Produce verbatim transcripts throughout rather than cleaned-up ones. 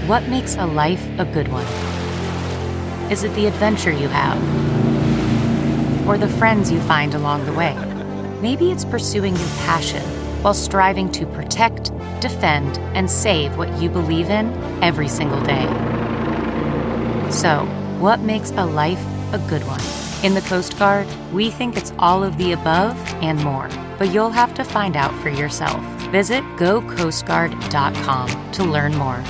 What makes a life a good one? Is it the adventure you have? Or the friends you find along the way? Maybe it's pursuing your passion while striving to protect, defend, and save what you believe in every single day. So, what makes a life a good one? In the Coast Guard, we think it's all of the above and more, but you'll have to find out for yourself. Visit go coast guard dot com to learn more.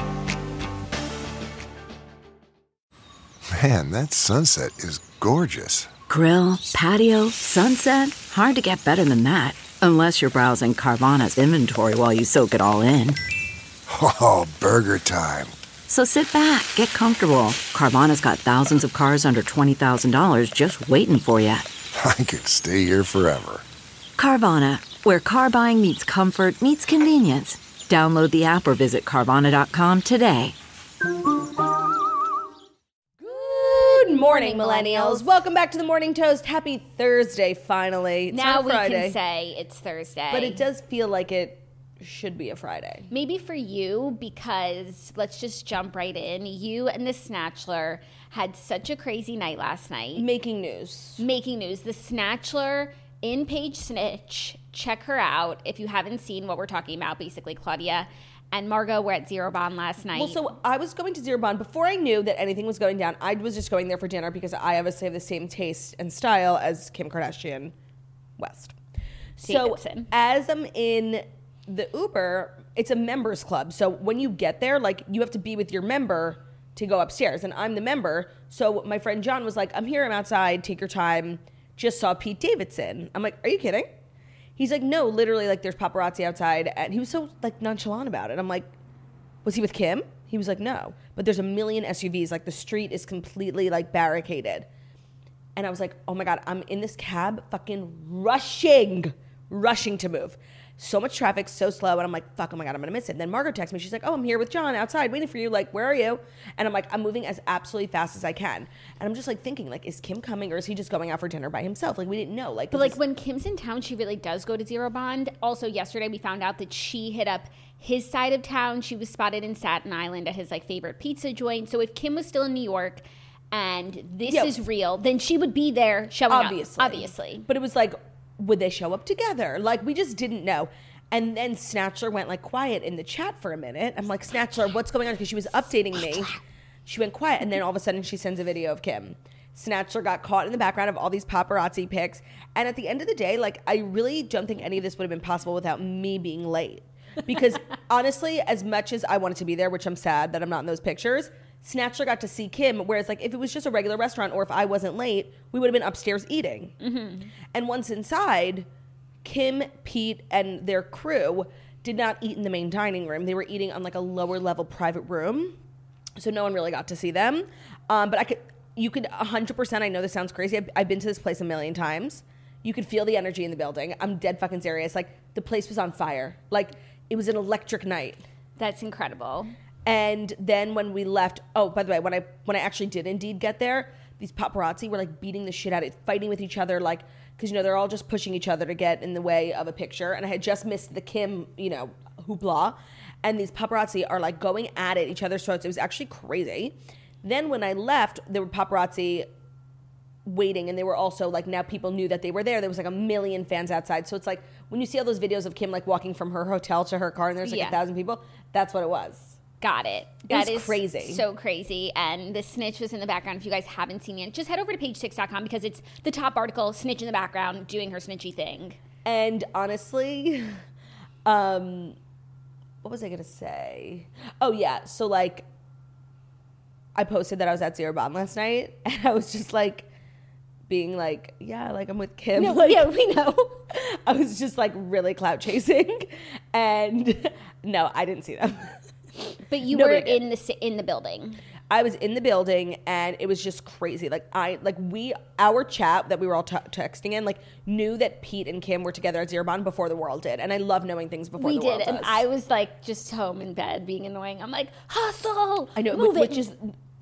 Man, that sunset is gorgeous. Grill, patio, sunset. Hard to get better than that. Unless you're browsing Carvana's inventory while you soak it all in. Oh, burger time. So sit back, get comfortable. Carvana's got thousands of cars under twenty thousand dollars just waiting for you. I could stay here forever. Carvana, where car buying meets comfort meets convenience. Download the app or visit Carvana dot com today. Good morning, millennials. Welcome back to the Morning Toast. Happy Thursday, finally. It's now not we Friday, can say it's Thursday. but it does feel like it should be a Friday. Maybe for you, because let's just jump right in. You and the Snatchler had such a crazy night last night. Making news. Making news. The Snatchler in Page Snitch. Check her out if you haven't seen what we're talking about. Basically, Claudia and Margot were at Zero Bond last night. Well, so I was going to Zero Bond before I knew that anything was going down. I was just going there for dinner because I obviously have the same taste and style as Kim Kardashian West. Davidson. So as I'm in the Uber, it's a members club. So when you get there, like, you have to be with your member to go upstairs, and I'm the member. So my friend John was like, I'm here, I'm outside, take your time. Just saw Pete Davidson. I'm like, are you kidding? He's like, no, literally, like, there's paparazzi outside. And he was so, like, nonchalant about it. I'm like, was he with Kim? He was like, no. But there's a million S U Vs. Like, the street is completely, like, barricaded. And I was like, oh, my God, I'm in this cab fucking rushing, rushing to move. So much traffic, so slow. And I'm like, fuck, oh, my God, I'm going to miss it. And then Margot texts me. She's like, oh, I'm here with John outside waiting for you. Like, where are you? And I'm like, I'm moving as absolutely fast as I can. And I'm just, like, thinking, like, is Kim coming or is he just going out for dinner by himself? Like, we didn't know. Like, But like is- when Kim's in town, she really does go to Zero Bond. Also, yesterday we found out that she hit up his side of town. She was spotted in Staten Island at his like favorite pizza joint. So if Kim was still in New York and this Yeah. is real, then she would be there showing obviously. up. Obviously. But it was like, would they show up together? Like, we just didn't know. And then Snatchler went like quiet in the chat for a minute. I'm like, Snatchler, what's going on? Because she was updating me. She went quiet. And then all of a sudden she sends a video of Kim. Snatchler got caught in the background of all these paparazzi pics. And at the end of the day, like, I really don't think any of this would have been possible without me being late. Because honestly, as much as I wanted to be there, which I'm sad that I'm not in those pictures, Snatchler got to see Kim. Whereas, like, if it was just a regular restaurant or if I wasn't late, we would have been upstairs eating. Mm-hmm. And once inside, Kim, Pete, and their crew did not eat in the main dining room. They were eating on like a lower level private room. So no one really got to see them. Um, but I could, you could one hundred percent, I know this sounds crazy. I've, I've been to this place a million times. You could feel the energy in the building. I'm dead fucking serious. Like, the place was on fire. Like, it was an electric night. That's incredible. And then when we left, oh, by the way, when I when I actually did indeed get there, these paparazzi were like beating the shit out of it, fighting with each other, like, because, you know, they're all just pushing each other to get in the way of a picture. And I had just missed the Kim, you know, hoopla. And these paparazzi are like going at it, each other's throats. It was actually crazy. Then when I left, there were paparazzi waiting, and they were also like, now people knew that they were there. There was like a million fans outside. So it's like when you see all those videos of Kim like walking from her hotel to her car and there's like Yeah. a thousand people, that's what it was. Got it. It That was is crazy. So crazy. And the snitch was in the background. If you guys haven't seen it, just head over to page six dot com because it's the top article, snitch in the background, doing her snitchy thing. And honestly, um, what was I going to say? Oh, yeah. So, like, I posted that I was at Zero Bond last night, and I was just, like, being like, yeah, like, I'm with Kim. No, like, yeah, we know. I was just, like, really clout chasing. And, no, I didn't see them. But you Nobody were did. in the ci- in the building. I was in the building, and it was just crazy. Like, I, like, we, our chat that we were all t- texting in, like, knew that Pete and Kim were together at Zero Bond before the world did. And I love knowing things before We the world did, and does. I was like just home in bed being annoying. I'm like, hustle. I know, move which it. is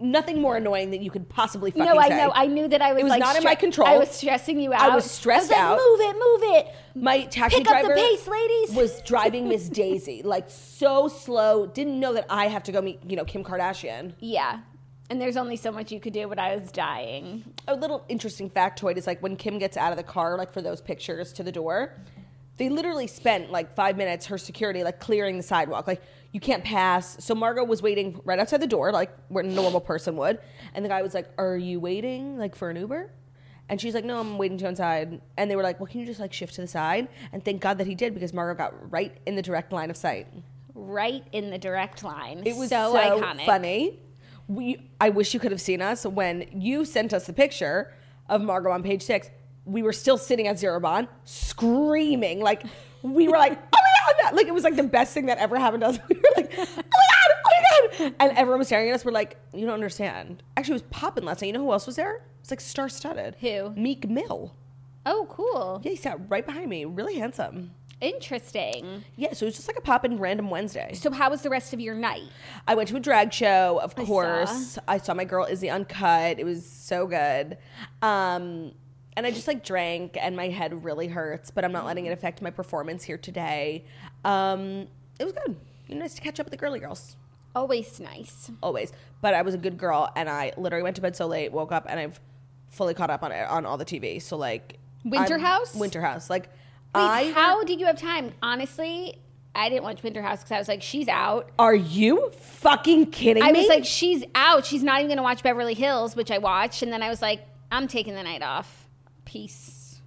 nothing more annoying than you could possibly fucking No, I say. know. I knew that I was It was like not in my control. I was stressing you out. I was stressed I was like, out. Move it, move it. My taxi Pick up driver the pace, ladies. was driving Miss Daisy like so slow. Didn't know that I have to go meet, you know, Kim Kardashian. Yeah. And there's only so much you could do, but I was dying. A little interesting factoid is like when Kim gets out of the car, like for those pictures to the door, they literally spent like five minutes, her security, like clearing the sidewalk. Like, you can't pass. So Margot was waiting right outside the door, like where a normal person would. And the guy was like, are you waiting like for an Uber? And she's like, no, I'm waiting to inside. And they were like, well, can you just like shift to the side? And thank God that he did, because Margot got right in the direct line of sight. Right in the direct line. It was so, so, iconic. funny. We, I wish you could have seen us when you sent us the picture of Margot on page six. We were still sitting at Zero Bond, screaming. Like, we were like, oh my God. Like, it was like the best thing that ever happened to us. We were like, oh my God, oh my God. And everyone was staring at us. We're like, you don't understand. Actually, it was popping last night. You know who else was there? It was like star-studded. Who? Meek Mill. Oh, cool. Yeah, he sat right behind me. Really handsome. Interesting. Yeah, so it was just like a pop-in random Wednesday. So how was the rest of your night? I went to a drag show, of I course. saw. I saw my girl Izzy Uncut. It was so good. Um, and I just like drank and my head really hurts, but I'm not letting it affect my performance here today. Um, it was good. It was nice to catch up with the girly girls. Always nice. Always. But I was a good girl and I literally went to bed so late, woke up, and I've fully caught up on it, on all the T V. So like Winter I'm- House? Winter House. Like Wait, I how did you have time? Honestly, I didn't watch Winter House because I was like, she's out. Are you fucking kidding I me? was like, she's out. She's not even going to watch Beverly Hills, which I watched. And then I was like, I'm taking the night off. Peace.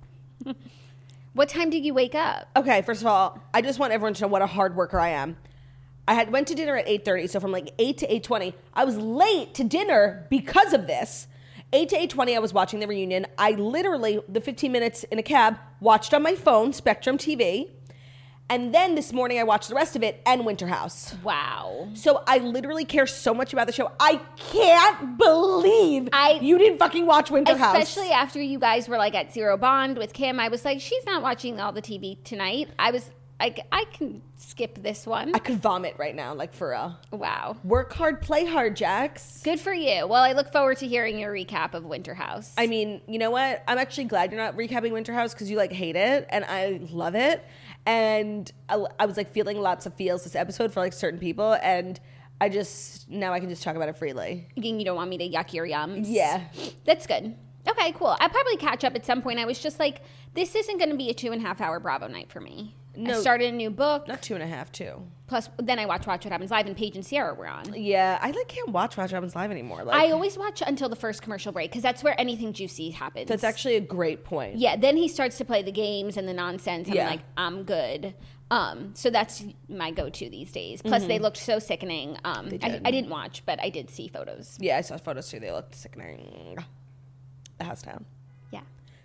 What time did you wake up? Okay, first of all, I just want everyone to know what a hard worker I am. I had went to dinner at eight thirty, so from like eight to eight twenty, I was late to dinner because of this. eight to eight twenty, I was watching the reunion. I literally, the fifteen minutes in a cab, watched on my phone, Spectrum T V. And then this morning, I watched the rest of it and Winter House. Wow. So I literally care so much about the show. I can't believe I- you didn't fucking watch Winter House. Especially after you guys were like at Zero Bond with Kim. I was like, she's not watching all the T V tonight. I was like, I can skip this one. I could vomit right now, like for real. Wow. Work hard, play hard, Jax. Good for you. Well, I look forward to hearing your recap of Winter House. I mean, you know what? I'm actually glad you're not recapping Winter House because you like hate it and I love it. And I, I was like feeling lots of feels this episode for like certain people, and I just now I can just talk about it freely. You don't want me to yuck your yums? Yeah. That's good. Okay, cool. I'll probably catch up at some point. I was just like, this isn't going to be a two and a half hour Bravo night for me. No. I started a new book. Not two and a half, two. Plus, then I watch Watch What Happens Live, and Paige and Sierra were on. Yeah, I like can't watch Watch What Happens Live anymore. Like, I always watch until the first commercial break because that's where anything juicy happens. that's actually a great point. Yeah, then he starts to play the games and the nonsense, and Yeah. I'm like, I'm good. Um, so that's my go-to these days. Plus, they looked so sickening. Um, They I, did. I didn't watch, but I did see photos. Yeah, I saw photos too. They looked sickening. The house down. Yeah.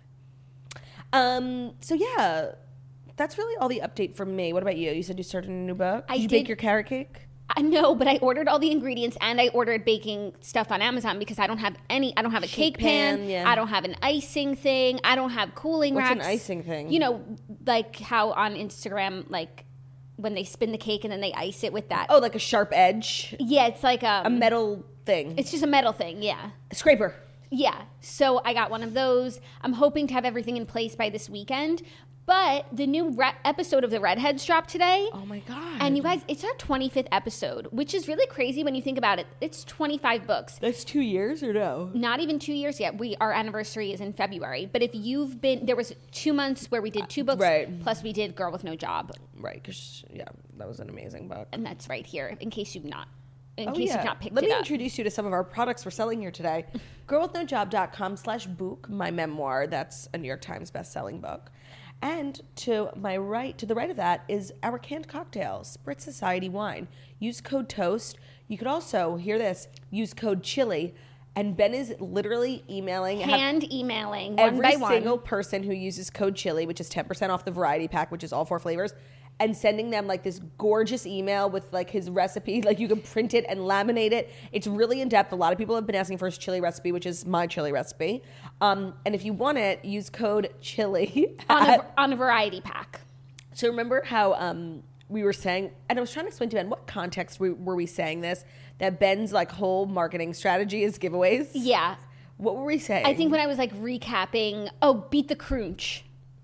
Um. So yeah, that's really all the update from me. What about you? You said you started a new book. I did you did- bake your carrot cake? I know, but I ordered all the ingredients and I ordered baking stuff on Amazon because I don't have any. I don't have a Sheet cake pan. pan, yeah. I don't have an icing thing. I don't have cooling What's an racks. icing thing? You know, like how on Instagram, like when they spin the cake and then they ice it with that. Oh, like a sharp edge, yeah, it's like um, a metal thing. It's just a metal thing. Yeah. a scraper. Yeah, so I got one of those. I'm hoping to have everything in place by this weekend. But the new re- episode of The Redheads dropped today. Oh my god! And you guys, it's our twenty-fifth episode, which is really crazy when you think about it. It's twenty-five books. That's two years or no? Not even two years yet. We Our anniversary is in February. But if you've been, there was two months where we did two books. Right. Plus we did Girl with No Job. Right, because yeah, that was an amazing book. And that's right here, in case you've not, in Oh, case yeah. you've not picked Let it me up. introduce you to some of our products we're selling here today. girl with no job dot com slash book, my memoir. That's a New York Times best-selling book. And to my right, to the right of that is our canned cocktail, Spritz Society wine. Use code TOAST. You could also, hear this, use code CHILI. And Ben is literally emailing. have- Hand emailing one every by one. single person who uses code chili, which is ten percent off the variety pack, which is all four flavors, and sending them like this gorgeous email with like his recipe. Like you can print it and laminate it. It's really in depth. A lot of people have been asking for his chili recipe, which is my chili recipe. Um, and if you want it, use code chili. on, at- a, on a variety pack. so remember how um, we were saying, and I was trying to explain to Ben, what context we, were we saying this? That Ben's like whole marketing strategy is giveaways? Yeah. What were we saying? I think when I was like recapping, oh, beat the crunch.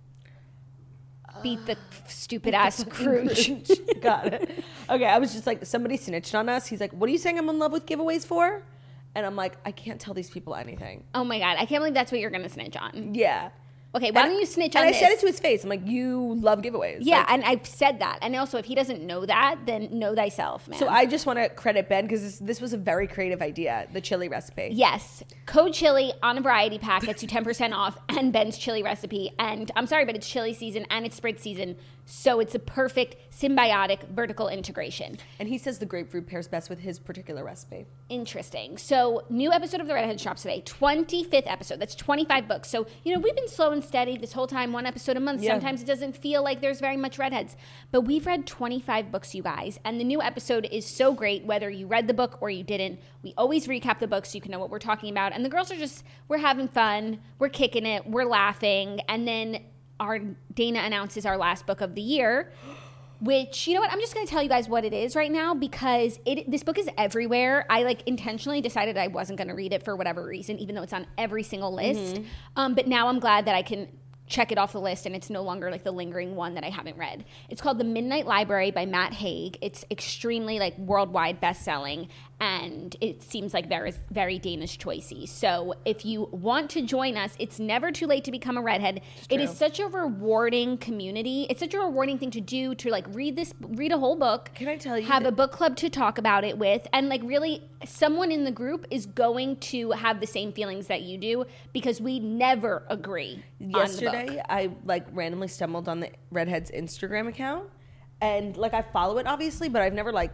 Beat the stupid ass crunch. Got it. Okay, I was just like, somebody snitched on us. He's like, what are you saying I'm in love with giveaways for? And I'm like, I can't tell these people anything. Oh my God, I can't believe that's what you're going to snitch on. Yeah. Okay, why And- don't you snitch and on I this? said it to his face. I'm like, you love giveaways. Yeah, Like, and I've said that. And also, if he doesn't know that, then know thyself, man. so I just want to credit Ben because this, this was a very creative idea, the chili recipe. Yes, code chili on a variety pack gets you ten percent off, and Ben's chili recipe. And I'm sorry, but it's chili season and it's spritz season, so it's a perfect symbiotic vertical integration. And he says the grapefruit pairs best with his particular recipe. Interesting. So, new episode of the Redhead Drops today, twenty-fifth episode. That's twenty-five books. So, you know, we've been slow and steady this whole time, one episode a month. Yeah. Sometimes it doesn't feel like there's very much Redheads. But we've read twenty-five books, you guys. And the new episode is so great, whether you read the book or you didn't. We always recap the book so you can know what we're talking about. And the girls are just, we're having fun. We're kicking it. We're laughing. And then our Dana announces our last book of the year, which, you know what, I'm just going to tell you guys what it is right now because it this book is everywhere. I like intentionally decided I wasn't going to read it for whatever reason, even though it's on every single list. Mm-hmm. Um, but now I'm glad that I can check it off the list and it's no longer like the lingering one that I haven't read. It's called The Midnight Library by Matt Haig. It's extremely like worldwide best-selling, and it seems like very, very Danish choicey. So if you want to join us, it's never too late to become a redhead. It is such a rewarding community. It's such a rewarding thing to do, to like read this, read a whole book. Can I tell you Have that- a book club to talk about it with, and like really someone in the group is going to have the same feelings that you do because we never agree on the book. Yesterday, I like randomly stumbled on the Redhead's Instagram account, and like I follow it obviously, but I've never like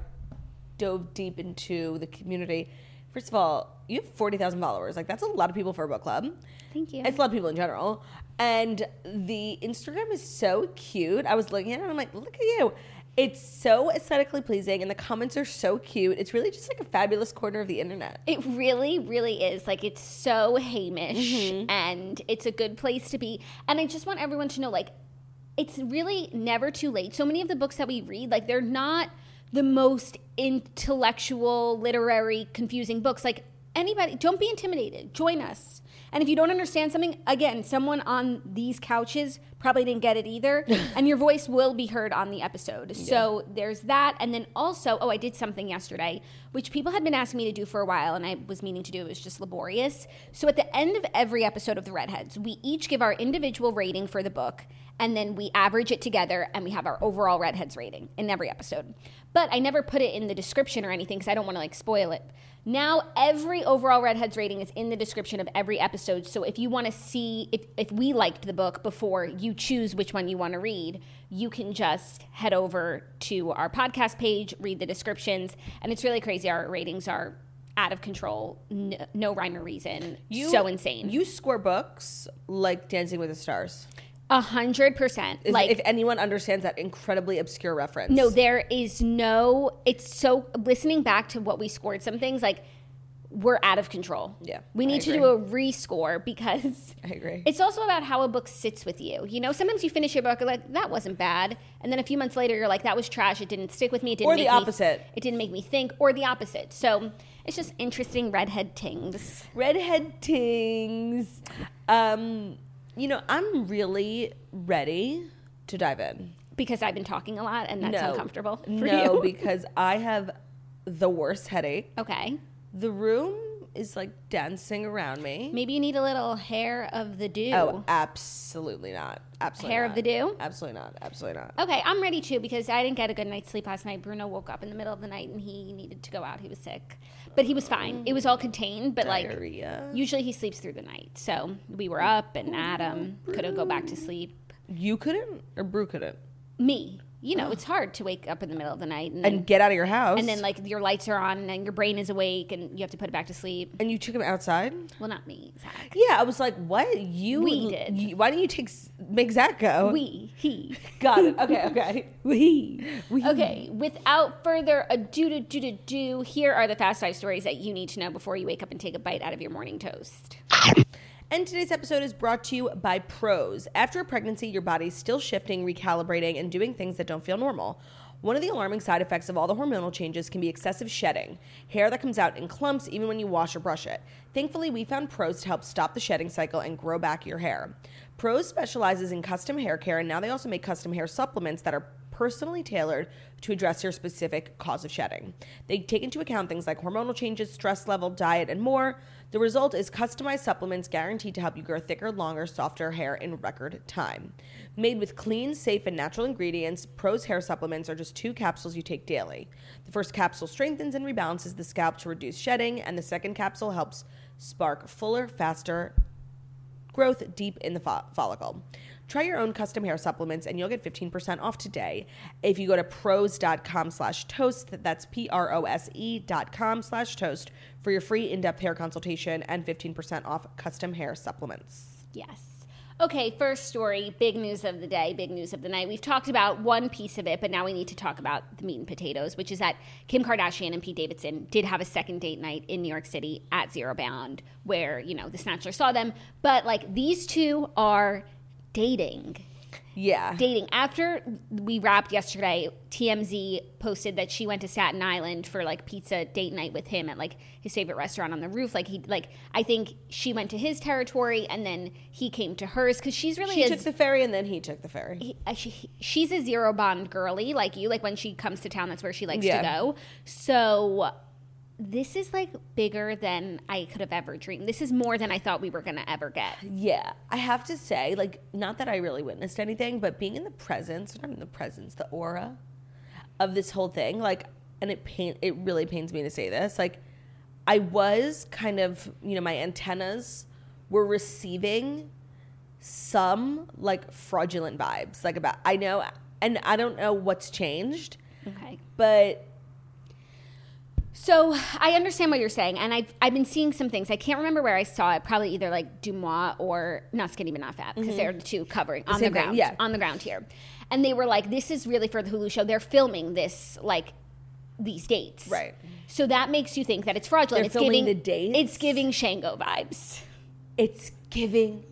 dove deep into the community. First of all, you have forty thousand followers. Like that's a lot of people for a book club. Thank you. It's a lot of people in general. And the Instagram is so cute. I was looking at it and I'm like, look at you. It's so aesthetically pleasing and the comments are so cute. It's really just like a fabulous corner of the internet. It really, really is. Like, it's so Hamish, Mm-hmm. and it's a good place to be. And I just want everyone to know, like, it's really never too late. So many of the books that we read, like, they're not the most intellectual, literary, confusing books. Like, anybody, don't be intimidated. Join us. And if you don't understand something, again, someone on these couches probably didn't get it either, and your voice will be heard on the episode. So there's that. And then also, oh, I did something yesterday, which people had been asking me to do for a while, and I was meaning to do. It was just laborious. So at the end of every episode of The Redheads, we each give our individual rating for the book, and then we average it together, and we have our overall Redheads rating in every episode. But I never put it in the description or anything because I don't want to, like, spoil it. Now every overall Redheads rating is in the description of every episode. So if you want to see if, if we liked the book before you choose which one you want to read, you can just head over to our podcast page, read the descriptions, and it's really crazy. Our ratings are out of control, no, no rhyme or reason, so insane. You score books like Dancing with the Stars. A hundred percent. Is- Like, if anyone understands that incredibly obscure reference. no, there is no, it's so, listening back to what we scored, some things like, we're out of control. Yeah, We I need to agree. do a rescore because I agree. it's also about how a book sits with you. You know, sometimes you finish your book, you're like, that wasn't bad. And then a few months later, you're like, that was trash. It didn't stick with me. It didn't Or the make me- opposite. it didn't make me think, or the opposite. So it's just interesting redhead tings. Redhead tings. Um, you know, I'm really ready to dive in. Because I've been talking a lot and that's No. uncomfortable for no, you. because I have the worst headache. Okay. The room is like dancing around me. Maybe you need a little hair of the dew. Oh, absolutely not. Absolutely Hair not. of the dew? Absolutely not. Absolutely not. Okay, I'm ready too because I didn't get a good night's sleep last night. Bruno woke up in the middle of the night and he needed to go out. He was sick. But he was fine. It was all contained, but like Diarrhea. usually he sleeps through the night. So we were up and Adam couldn't go back to sleep. You couldn't, or Brew couldn't, Me. You know, it's hard to wake up in the middle of the night and then, and get out of your house. and then like your lights are on and then your brain is awake and you have to put it back to sleep. and you took him outside. Well, not me, Zach. Yeah, I was like, what? You? We did. you- why didn't you take make Zach go? We, he. got it. Okay, okay. We. Okay, without further ado, do, do, do, do, here are the fast five stories that you need to know before you wake up and take a bite out of your morning toast. And today's episode is brought to you by Prose. After a pregnancy, your body's still shifting, recalibrating, and doing things that don't feel normal. One of the alarming side effects of all the hormonal changes can be excessive shedding, hair that comes out in clumps even when you wash or brush it. Thankfully, we found Prose to help stop the shedding cycle and grow back your hair. Prose specializes in custom hair care, and now they also make custom hair supplements that are personally tailored to address your specific cause of shedding. They take into account things like hormonal changes, stress level, diet, and more. The result is customized supplements guaranteed to help you grow thicker, longer, softer hair in record time. Made with clean, safe, and natural ingredients, Prose hair supplements are just two capsules you take daily. The first capsule strengthens and rebalances the scalp to reduce shedding, and the second capsule helps spark fuller, faster growth deep in the fo- follicle. Try your own custom hair supplements and you'll get fifteen percent off today if you go to prose.com slash toast. That's P-R-O-S-E dot com slash toast for your free in-depth hair consultation and fifteen percent off custom hair supplements. Yes. Okay, first story, big news of the day, big news of the night. We've talked about one piece of it, but now we need to talk about the meat and potatoes, which is that Kim Kardashian and Pete Davidson did have a second date night in New York City at Zero Bound where, you know, the Snatchler saw them. But, like, these two are dating. Yeah. Dating. After we wrapped yesterday, T M Z posted that she went to Staten Island for like pizza date night with him at like his favorite restaurant on the roof. Like he, like I think she went to his territory and then he came to hers because she's really. She a, took the ferry and then he took the ferry. He, uh, she, she's a Zero Bond girly like you. Like when she comes to town, that's where she likes Yeah. to go. So this is like bigger than I could have ever dreamed. This is more than I thought we were going to ever get. Yeah, I have to say, like, not that I really witnessed anything, but being in the presence, not in the presence, the aura of this whole thing, like, and it pain, it really pains me to say this, like, I was kind of, you know, my antennas were receiving some, like, fraudulent vibes, like, about, I know, and I don't know what's changed, Okay. but... So I understand what you're saying, and I've I've been seeing some things. I can't remember where I saw it. Probably either like Dumois or Not Skinny But Not Fat, because Mm-hmm. they're the two covering on the same thing, ground. yeah. On the ground here, and they were like, "This is really for the Hulu show. They're filming this like these dates, Right. So that makes you think that it's fraudulent. They're it's filming giving the dates? It's giving Shango vibes. It's giving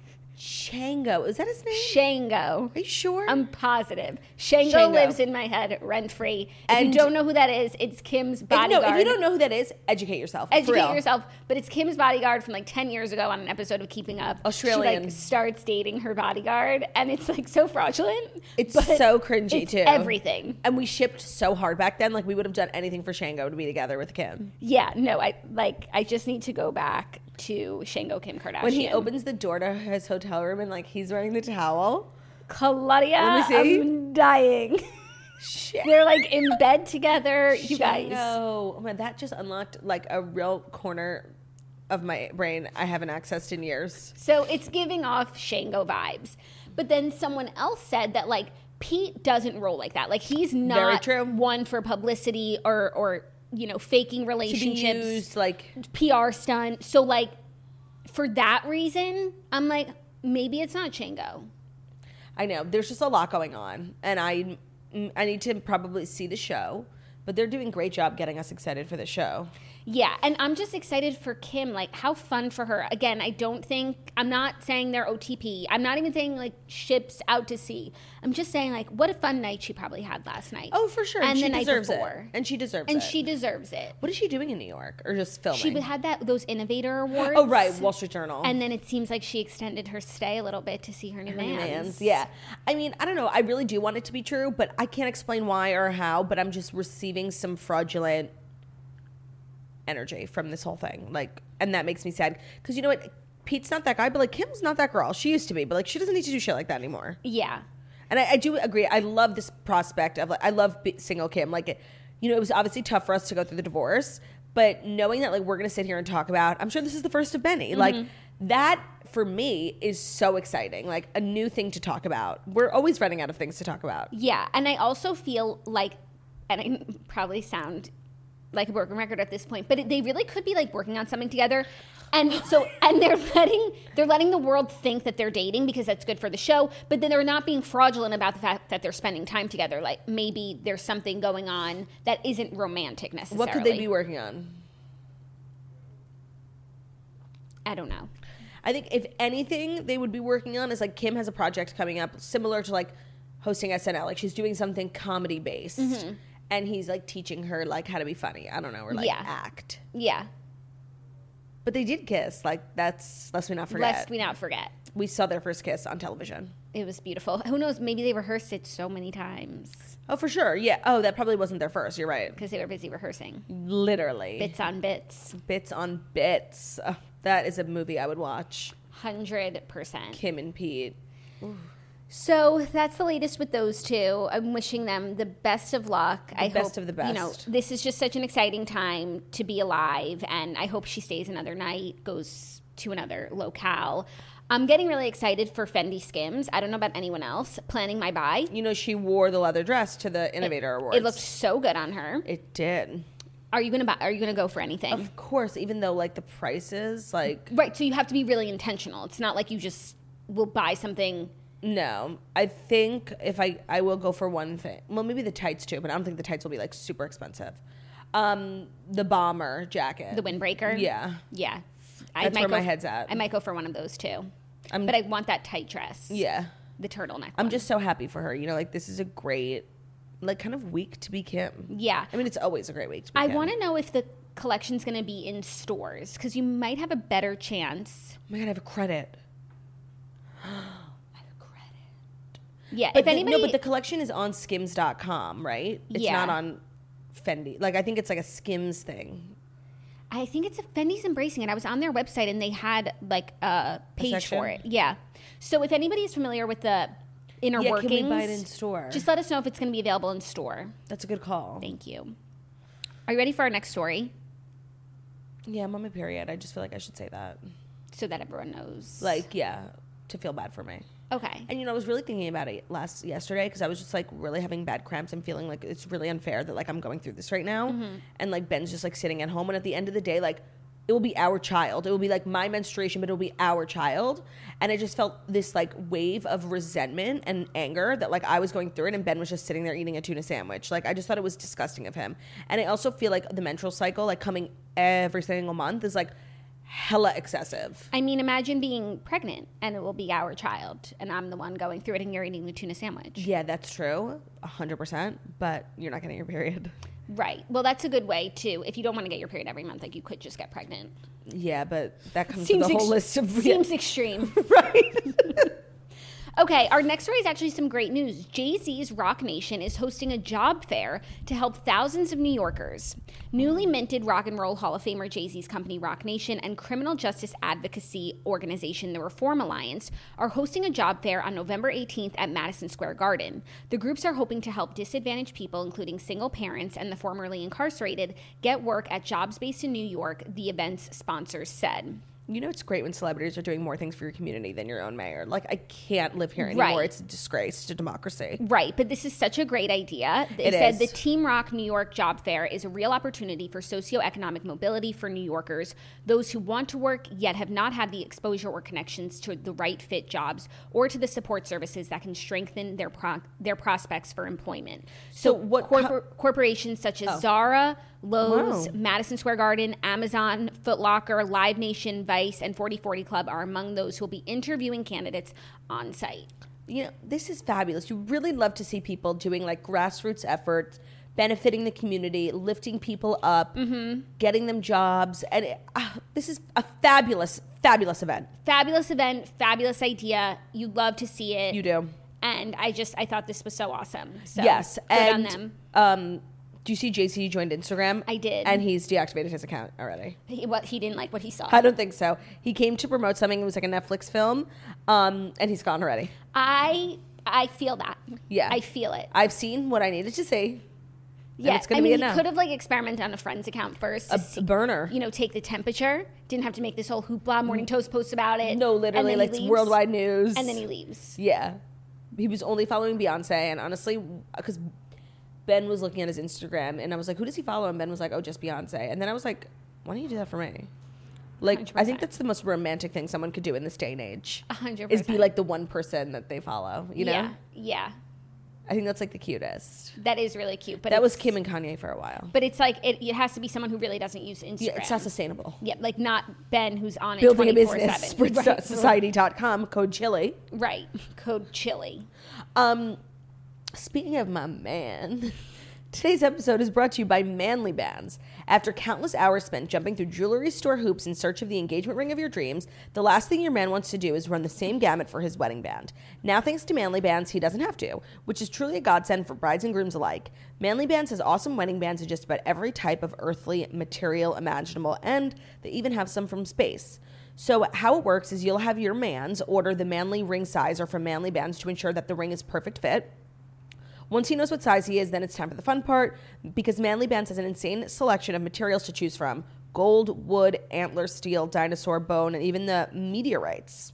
Shango. Is that his name? Shango. Are you sure? I'm positive. Shango, Shango. lives in my head rent free. If And- you don't know who that is, it's Kim's If- bodyguard. No, if you don't know who that is, educate yourself. For Educate real. yourself, but it's Kim's bodyguard from like ten years ago on an episode of Keeping Up. Australian. She like starts dating her bodyguard, and it's like so fraudulent. It's but so cringy it's too. Everything. And we shipped so hard back then. Like we would have done anything for Shango to be together with Kim. Yeah, no, I like. I just need to go back to Shango Kim Kardashian. When he opens the door to his hotel room and like he's wearing the towel. Claudia, Let me see. I'm dying. Shit. They're like in bed together. You guys. Shango. Oh man, that just unlocked like a real corner of my brain I haven't accessed in years. So it's giving off Shango vibes. But then someone else said that like Pete doesn't roll like that. Like he's not true. one for publicity or or you know faking To be relationships, used like P R stunt. So like for that reason, I'm like maybe it's not Shango. I know there's just a lot going on, and I I need to probably see the show, but they're doing a great job getting us excited for the show. Yeah, and I'm just excited for Kim. Like, how fun for her. Again, I don't think, I'm not saying they're O T P. I'm not even saying, like, ships out to sea. I'm just saying, like, what a fun night she probably had last night. Oh, for sure. And she the night deserves before. it. And she deserves And it. she deserves it. What is she doing in New York? Or just filming? She had that those Innovator Awards. Oh, right. Wall Street Journal. And then it seems like she extended her stay a little bit to see her new Her mans. new mans. Yeah. I mean, I don't know. I really do want it to be true, but I can't explain why or how, but I'm just receiving some fraudulent energy from this whole thing. Like, and that makes me sad. Because you know what? Pete's not that guy, but like Kim's not that girl. She used to be, but like she doesn't need to do shit like that anymore. Yeah. And I, I do agree. I love this prospect of like, I love be- single Kim. Like, it, you know, it was obviously tough for us to go through the divorce, but knowing that like we're going to sit here and talk about, I'm sure this is the first of many. Like that for me is so exciting. Like a new thing to talk about. We're always running out of things to talk about. Yeah, and I also feel like, and I probably sound like a broken record at this point, but it, they really could be like working on something together, and so and they're letting they're letting the world think that they're dating because that's good for the show, but then they're not being fraudulent about the fact that they're spending time together. Like maybe there's something going on that isn't romantic necessarily. What could they be working on? I don't know. I think if anything they would be working on is like Kim has a project coming up similar to like hosting S N L. Like she's doing something comedy based, mm-hmm. and he's like teaching her like how to be funny. I don't know, or like yeah. act. Yeah. But they did kiss. Like that's lest we not forget. Lest we not forget. We saw their first kiss on television. It was beautiful. Who knows? Maybe they rehearsed it so many times. Oh, for sure. Yeah. Oh, that probably wasn't their first. You're right. Because they were busy rehearsing. Literally. Bits on bits. Bits on bits. Oh, that is a movie I would watch. Hundred percent. Kim and Pete. Ooh. So that's the latest with those two. I'm wishing them the best of luck. The I best hope, of the best. You know, this is just such an exciting time to be alive, and I hope she stays another night, goes to another locale. I'm getting really excited for Fendi Skims. I don't know about anyone else. Planning my buy. You know, she wore the leather dress to the Innovator it, Awards. It looked so good on her. It did. Are you gonna buy? Are you gonna go for anything? Of course, even though like the prices, like right. So you have to be really intentional. It's not like you just will buy something. No, I think if I I will go for one thing. Well, maybe the tights too, but I don't think the tights will be like super expensive. Um, the bomber jacket, the windbreaker. Yeah, yeah. I That's where my f- head's at. I might go for one of those too. I'm, but I want that tight dress. Yeah. The turtleneck I'm one. just so happy for her. You know, like this is a great, like kind of week to be Kim. Yeah. I mean, it's always a great week to be I Kim. want to know if the collection's going to be in stores because you might have a better chance. Oh my God, I have a credit. I have a credit. Yeah. But if the, anybody. No, but the collection is on skims dot com, right? It's Yeah. not on Fendi. Like, I think it's like a Skims thing. I think it's a Fendi's embracing it. I was on their website and they had like a page section? for it. Yeah. So if anybody is familiar with the inner Yeah, workings, can we buy it in store? just let us know if it's going to be available in store. That's a good call. Thank you. Are you ready for our next story? Yeah, I'm on my period. I just feel like I should say that. So that everyone knows. Like, yeah, to feel bad for me. Okay. And, you know, I was really thinking about it last yesterday because I was just, like, really having bad cramps and feeling like it's really unfair that, like, I'm going through this right now. Mm-hmm. And, like, Ben's just, like, sitting at home. And at the end of the day, like, it will be our child. It will be, like, my menstruation, but it will be our child. And I just felt this, like, wave of resentment and anger that, like, I was going through it. And Ben was just sitting there eating a tuna sandwich. Like, I just thought it was disgusting of him. And I also feel like the menstrual cycle, like, coming every single month is, like, hella excessive. I mean, imagine being pregnant and it will be our child and I'm the one going through it and you're eating the tuna sandwich. Yeah, that's true. A hundred percent. But you're not getting your period. Right. Well, that's a good way too. If you don't want to get your period every month, like you could just get pregnant. Yeah, but that comes Seems with a whole ex- list of... Seems extreme. Right. Okay, our next story is actually some great news. Jay-Z's Rock Nation is hosting a job fair to help thousands of New Yorkers. Newly minted Rock and Roll Hall of Famer Jay-Z's company Rock Nation and criminal justice advocacy organization The Reform Alliance are hosting a job fair on November eighteenth at Madison Square Garden. The groups are hoping to help disadvantaged people, including single parents and the formerly incarcerated, get work at jobs based in New York, the event's sponsors said. You know, it's great when celebrities are doing more things for your community than your own mayor. Like, I can't live here anymore. Right. It's a disgrace to democracy. Right, but this is such a great idea. They It said is. the Team Rock New York Job Fair is a real opportunity for socioeconomic mobility for New Yorkers, those who want to work yet have not had the exposure or connections to the right fit jobs or to the support services that can strengthen their pro- their prospects for employment. So, So what corpor- corporations such as Oh. Zara, Lowe's, Wow. Madison Square Garden, Amazon, Foot Locker, Live Nation, Vice, and forty forty Club are among those who will be interviewing candidates on site. You know, this is fabulous. You really love to see people doing, like, grassroots efforts, benefiting the community, lifting people up, mm-hmm. getting them jobs. And it, uh, this is a fabulous, fabulous event. Fabulous event, fabulous idea. You love to see it. You do. And I just, I thought this was so awesome. So Yes. good and, on them. Um, do you see J C joined Instagram? I did. And he's deactivated his account already. He, what, he didn't like what he saw. I don't think so. He came to promote something. It was like a Netflix film, um, and he's gone already. I, I feel that. Yeah. I feel it. I've seen what I needed to see. Yeah, it's gonna I be mean, a he no. could have like experimented on a friend's account first. To A see, burner. You know, take the temperature. Didn't have to make this whole hoopla. Morning Toast post about it. No, and literally, then he like it's leaves, worldwide news. And then he leaves. Yeah. He was only following Beyonce, and honestly, because Ben was looking at his Instagram, and I was like, who does he follow? And Ben was like, oh, just Beyonce. And then I was like, why don't you do that for me? Like, one hundred I think percent. that's the most romantic thing someone could do in this day and age. A hundred Is percent. be like the one person that they follow, you know? Yeah. Yeah. I think that's like the cutest. That is really cute. But That was it's- Kim and Kanye for a while. But it's like, it, it has to be someone who really doesn't use Instagram. Yeah, it's not sustainable. Yeah, like not Ben who's on it Building a twenty-four business, seven. Spritz Society dot com, code chili. Right. Code chili. Um, Speaking of my man, today's episode is brought to you by Manly Bands. After countless hours spent jumping through jewelry store hoops in search of the engagement ring of your dreams, the last thing your man wants to do is run the same gamut for his wedding band. Now, thanks to Manly Bands, he doesn't have to, which is truly a godsend for brides and grooms alike. Manly Bands has awesome wedding bands of just about every type of earthly material imaginable, and they even have some from space. So how it works is you'll have your man's order the Manly ring size or from Manly Bands to ensure that the ring is perfect fit. Once he knows what size he is, then it's time for the fun part, because Manly Bands has an insane selection of materials to choose from. Gold, wood, antler, steel, dinosaur, bone, and even the meteorites.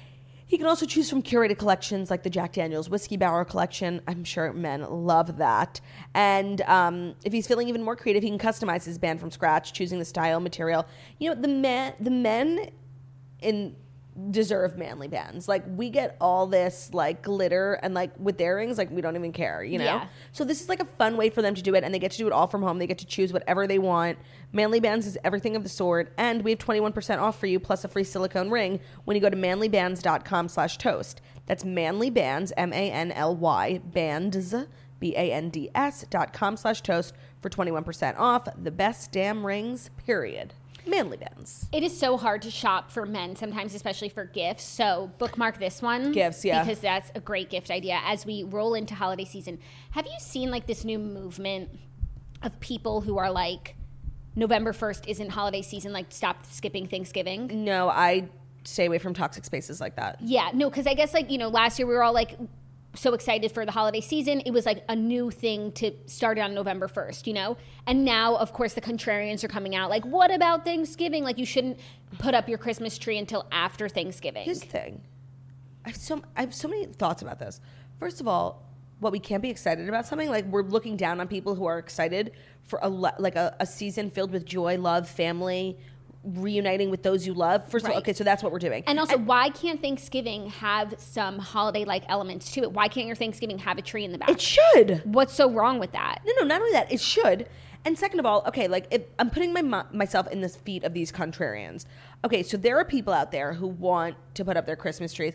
He can also choose from curated collections like the Jack Daniel's Whiskey Barrel collection. I'm sure men love that. And um, if he's feeling even more creative, he can customize his band from scratch, choosing the style, material. You know, the men, the men in... deserve Manly Bands. Like, we get all this like glitter and like with their rings, like we don't even care, you know? Yeah. So this is like a fun way for them to do it, and they get to do it all from home. They get to choose whatever they want. Manly Bands is everything of the sort, and we have twenty-one percent off for you plus a free silicone ring when you go to manlybands.com slash toast. That's Manly Bands, M A N L Y, bands, B A N D S dot com slash toast for twenty-one percent off. The best damn rings, period. Manly Bands. It is so hard to shop for men sometimes, especially for gifts. So bookmark this one. Gifts, yeah. Because that's a great gift idea as we roll into holiday season. Have you seen like this new movement of people who are like, November first isn't holiday season, like stop skipping Thanksgiving? No, I stay away from toxic spaces like that. Yeah, no, because I guess like, you know, last year we were all like so excited for the holiday season. It was like a new thing to start on November first, you know? And now, of course, the contrarians are coming out like, what about Thanksgiving? Like, you shouldn't put up your Christmas tree until after Thanksgiving. Here's the thing. I have so, I have so many thoughts about this. First of all, what we can't be excited about something, like we're looking down on people who are excited for a le- like a, a season filled with joy, love, family, reuniting with those you love. First Right. of all, okay, so that's what we're doing. And also, why can't Thanksgiving have some holiday-like elements to it? Why can't your Thanksgiving have a tree in the back? It should. What's so wrong with that? No, no, not only that, it should. And second of all, okay, like if I'm putting my myself in the feet of these contrarians. Okay, so there are people out there who want to put up their Christmas trees.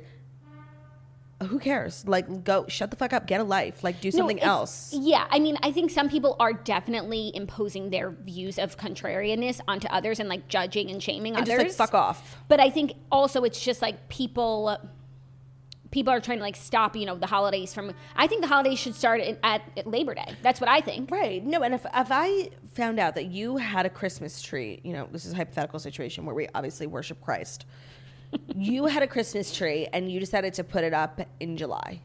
Who cares? Like, go, shut the fuck up, get a life, like do something it's- else. Yeah, I mean, I think some people are definitely imposing their views of contrarianness onto others and like judging and shaming And others. just like fuck off. But I think also it's just like people people are trying to like stop, you know, the holidays from. I think the holidays should start at, at Labor Day. That's what I think. Right. No, and if if I found out that you had a Christmas tree, you know, this is a hypothetical situation where we obviously worship Christ. You had a Christmas tree and you decided to put it up in July.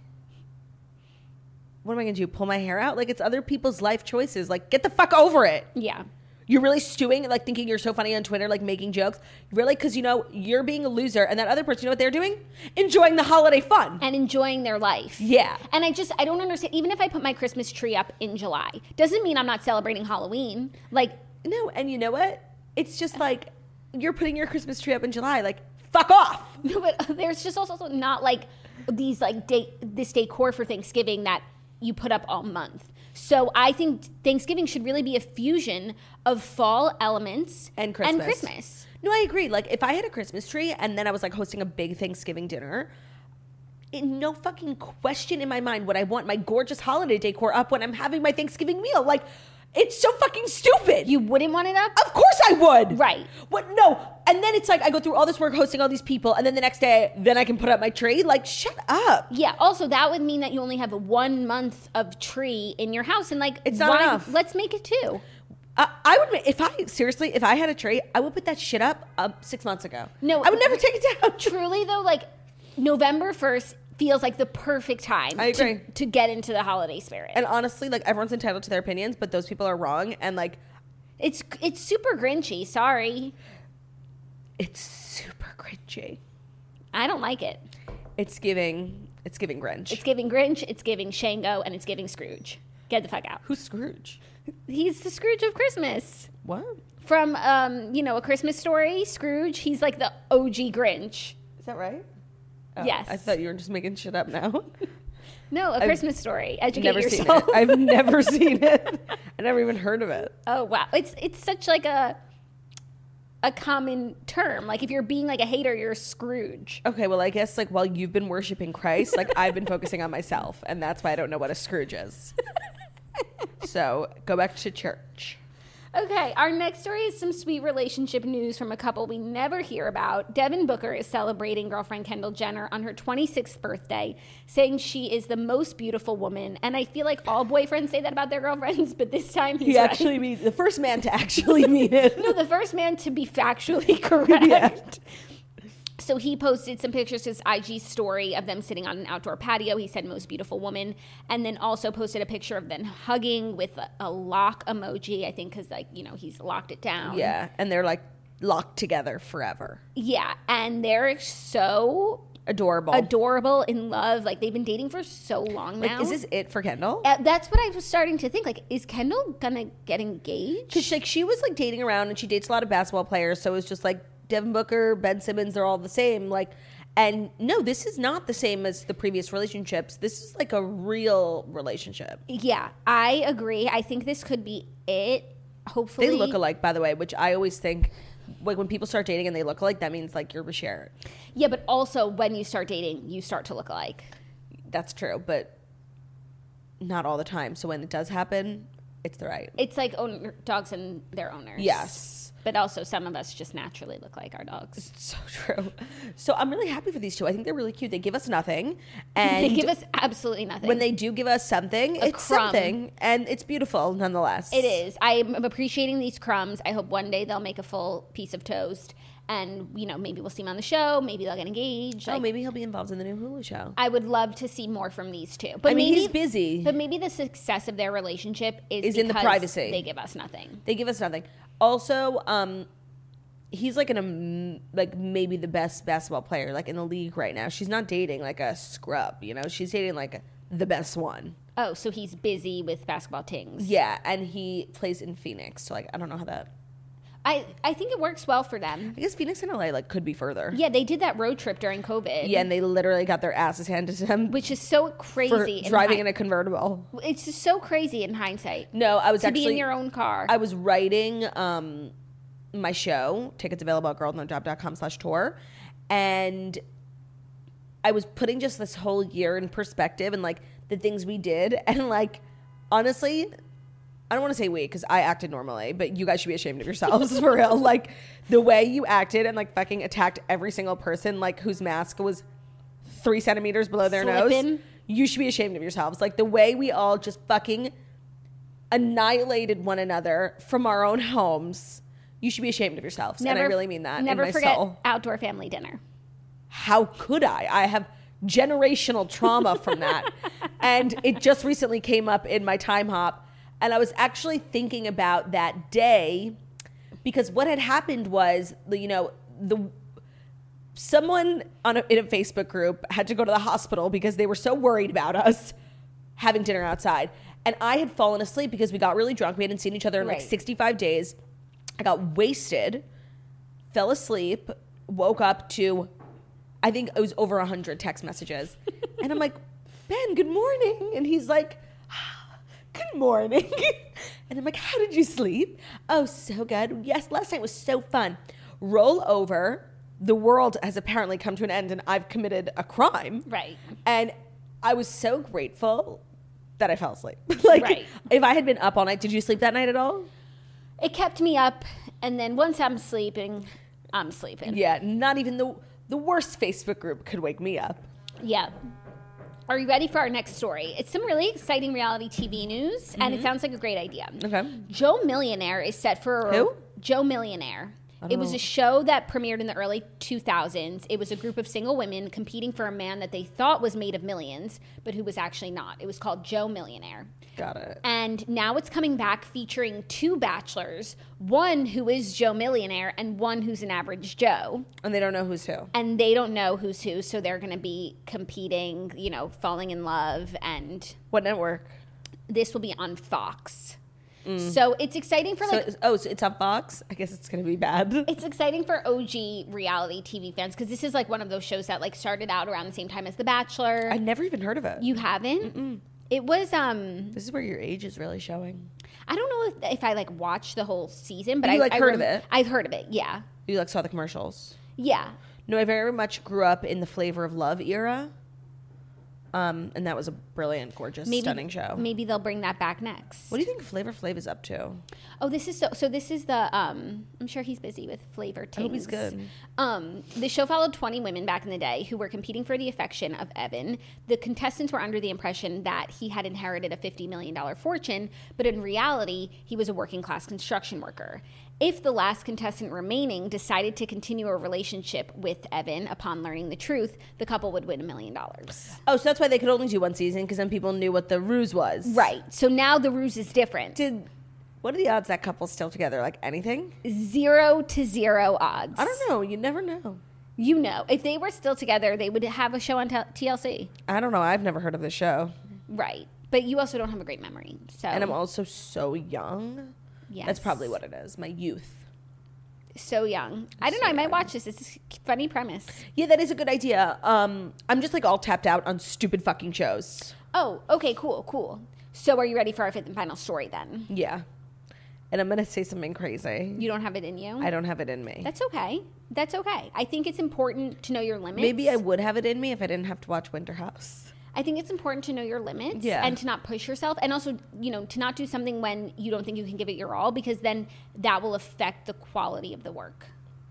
What am I going to do? Pull my hair out? Like, it's other people's life choices. Like, get the fuck over it. Yeah. You're really stewing, like thinking you're so funny on Twitter, like making jokes. Really? Because, you know, you're being a loser. And that other person, you know what they're doing? Enjoying the holiday fun. And enjoying their life. Yeah. And I just, I don't understand. Even if I put my Christmas tree up in July, doesn't mean I'm not celebrating Halloween. Like, No, and you know what? It's just like, you're putting your Christmas tree up in July. Like, fuck off. no, but there's just also not like these like day, this decor for Thanksgiving that you put up all month. So I think Thanksgiving should really be a fusion of fall elements And Christmas. And Christmas. No, I agree. Like, if I had a Christmas tree and then I was like hosting a big Thanksgiving dinner, in no fucking question in my mind would I want my gorgeous holiday decor up when I'm having my Thanksgiving meal. Like, it's so fucking stupid. You wouldn't want it up? Of course I would. Right. What? No. And then it's like I go through all this work hosting all these people, and then the next day, then I can put up my tree. Like, shut up. Yeah. Also, that would mean that you only have one month of tree in your house, and like, It's not why, enough. Let's make it two. Uh, I would, ma- if I, seriously, if I had a tree, I would put that shit up um, six months ago. No. I would never take it down. Truly, though, like November first feels like the perfect time I agree. To, to get into the holiday spirit. And honestly, like, everyone's entitled to their opinions, but those people are wrong. And like, it's it's super grinchy. Sorry, it's super cringy. I don't like it. It's giving, it's giving Grinch. It's giving Grinch, it's giving Shango, and it's giving Scrooge. Get the fuck out. Who's Scrooge? He's the Scrooge of Christmas. What? From, um, you know, A Christmas Story, Scrooge, he's like the O G Grinch. Is that right? Oh, Yes. I thought you were just making shit up now. No, A Christmas Story. Educate Never yourself. seen it. I've never seen it. I never even heard of it. Oh, wow. It's it's such like a a common term. Like if you're being like a hater, you're a Scrooge. Okay, well, I guess like while you've been worshiping Christ, like I've been focusing on myself, and that's why I don't know what a Scrooge is. So go back to church. Okay, our next story is some sweet relationship news from a couple we never hear about. Devin Booker is celebrating girlfriend Kendall Jenner on her twenty-sixth birthday, saying she is the most beautiful woman. And I feel like all boyfriends say that about their girlfriends, but this time he's He right. actually mean the first man to actually mean it. No, the first man to be factually correct. Yeah. So he posted some pictures to his I G story of them sitting on an outdoor patio. He said most beautiful woman. And then also posted a picture of them hugging with a, a lock emoji, I think because, like, you know, he's locked it down. Yeah, and they're like locked together forever. Yeah, and they're so Adorable. adorable, in love. Like, they've been dating for so long now. Like, is this it for Kendall? Uh, that's what I was starting to think. Like, is Kendall gonna get engaged? Because like she was like dating around, and she dates a lot of basketball players, so it's just like Devin Booker, Ben Simmons, they're all the same. Like, and no, this is not the same as the previous relationships. This is like a real relationship. Yeah, I agree. I think this could be it. Hopefully. They look alike, by the way, which I always think, like when people start dating and they look alike, that means like you're Bashir. Yeah, but also when you start dating, you start to look alike. That's true, but not all the time. So when it does happen, it's the right. It's like owner, dogs and their owners. Yes. But also some of us just naturally look like our dogs. So true. So I'm really happy for these two. I think they're really cute. They give us nothing. And They give us absolutely nothing. when they do give us something, A it's crumb. something. And it's beautiful nonetheless. It is. I'm appreciating these crumbs. I hope one day they'll make a full piece of toast. And, you know, maybe we'll see them on the show. Maybe they'll get engaged. Oh, Like, maybe he'll be involved in the new Hulu show. I would love to see more from these two. But I mean, maybe, he's busy. But maybe the success of their relationship is, Is in the because privacy. They give us nothing. They give us nothing. Also, um, he's like an um, like maybe the best basketball player like in the league right now. She's not dating like a scrub, you know. She's dating like the best one. Oh, so he's busy with basketball things. Yeah, and he plays in Phoenix. So like I don't know how that. I, I think it works well for them. I guess Phoenix and L A like could be further. Yeah, they did that road trip during COVID. Yeah, and they literally got their asses handed to them Which is so for crazy. in driving hi- in a convertible. It's just so crazy in hindsight. No, I was To actually be in your own car. I was writing um, my show, tickets available at girls no job dot com slash tour, and I was putting just this whole year in perspective and like the things we did, and like honestly, I don't want to say we because I acted normally, but you guys should be ashamed of yourselves for real. Like the way you acted and like fucking attacked every single person like whose mask was three centimeters below their Slippin'. nose. You should be ashamed of yourselves. Like the way we all just fucking annihilated one another from our own homes. You should be ashamed of yourselves. and I really mean that Never in my forget soul. outdoor family dinner. How could I? I have generational trauma from that. And it just recently came up in my time hop. And I was actually thinking about that day because what had happened was, you know, the someone on a, in a Facebook group had to go to the hospital because they were so worried about us having dinner outside. And I had fallen asleep because we got really drunk. We hadn't seen each other in like Right. sixty-five days. I got wasted, fell asleep, woke up to, I think it was over one hundred text messages. And I'm like, Ben, good morning. And he's like, good morning. And I'm like, how did you sleep? Oh, so good. Yes, last night was so fun. Roll over. The world has apparently come to an end and I've committed a crime. Right. And I was so grateful that I fell asleep. Like, Right. if I had been up all night, did you sleep that night at all? It kept me up, and then once I'm sleeping, I'm sleeping. Yeah, not even the the worst Facebook group could wake me up. Yeah. Are you ready for our next story? It's some really exciting reality T V news, and it sounds like a great idea. Okay. Joe Millionaire is set for... Who? Joe Millionaire. It was a show that premiered in the early two thousands. It was a group of single women competing for a man that they thought was made of millions, but who was actually not. It was called Joe Millionaire. Got it. And now it's coming back featuring two bachelors, one who is Joe Millionaire and one who's an average Joe. And they don't know who's who. And they don't know who's who, so they're going to be competing, you know, falling in love. And What network? this will be on Fox. So it's exciting for So, like... oh, so it's on Fox? I guess it's going to be bad. It's exciting for O G reality T V fans because this is like one of those shows that like started out around the same time as The Bachelor. I never even heard of it. You haven't? It was, um, This is where your age is really showing. I don't know if, if I like watched the whole season, but You, I like, I heard of it? I've heard of it. Yeah. You like saw the commercials. Yeah. No, I very much grew up in the Flavor of Love era. Um, and that was a brilliant, gorgeous, Maybe, stunning show. Maybe they'll bring that back next. What do you think Flavor Flav is up to? Oh, this is so. So this is the. Um, I'm sure he's busy with Flavor Tings. I hope he's good. Um, the show followed twenty women back in the day who were competing for the affection of Evan. The contestants were under the impression that he had inherited a fifty million dollars fortune, but in reality, he was a working class construction worker. If the last contestant remaining decided to continue a relationship with Evan upon learning the truth, the couple would win a million dollars. Oh, so that's why they could only do one season, because then people knew what the ruse was. Right. So now the ruse is different. Did what are the odds that couple's still together? Like anything? Zero to zero odds. I don't know. You never know. You know, if they were still together, they would have a show on T L C. I don't know. I've never heard of this show. Right. But you also don't have a great memory. So And I'm also so young. yes. That's probably what it is. My youth. So young. I don't know. I might watch this. It's a funny premise. Yeah, that is a good idea. Um, I'm just like all tapped out on stupid fucking shows. Oh, okay, cool, cool. So are you ready for our fifth and final story then? Yeah. And I'm going to say something crazy. You don't have it in you? I don't have it in me. That's okay. That's okay. I think it's important to know your limits. Maybe I would have it in me if I didn't have to watch Winter House. I think it's important to know your limits Yeah. and to not push yourself, and also, you know, to not do something when you don't think you can give it your all, because then that will affect the quality of the work.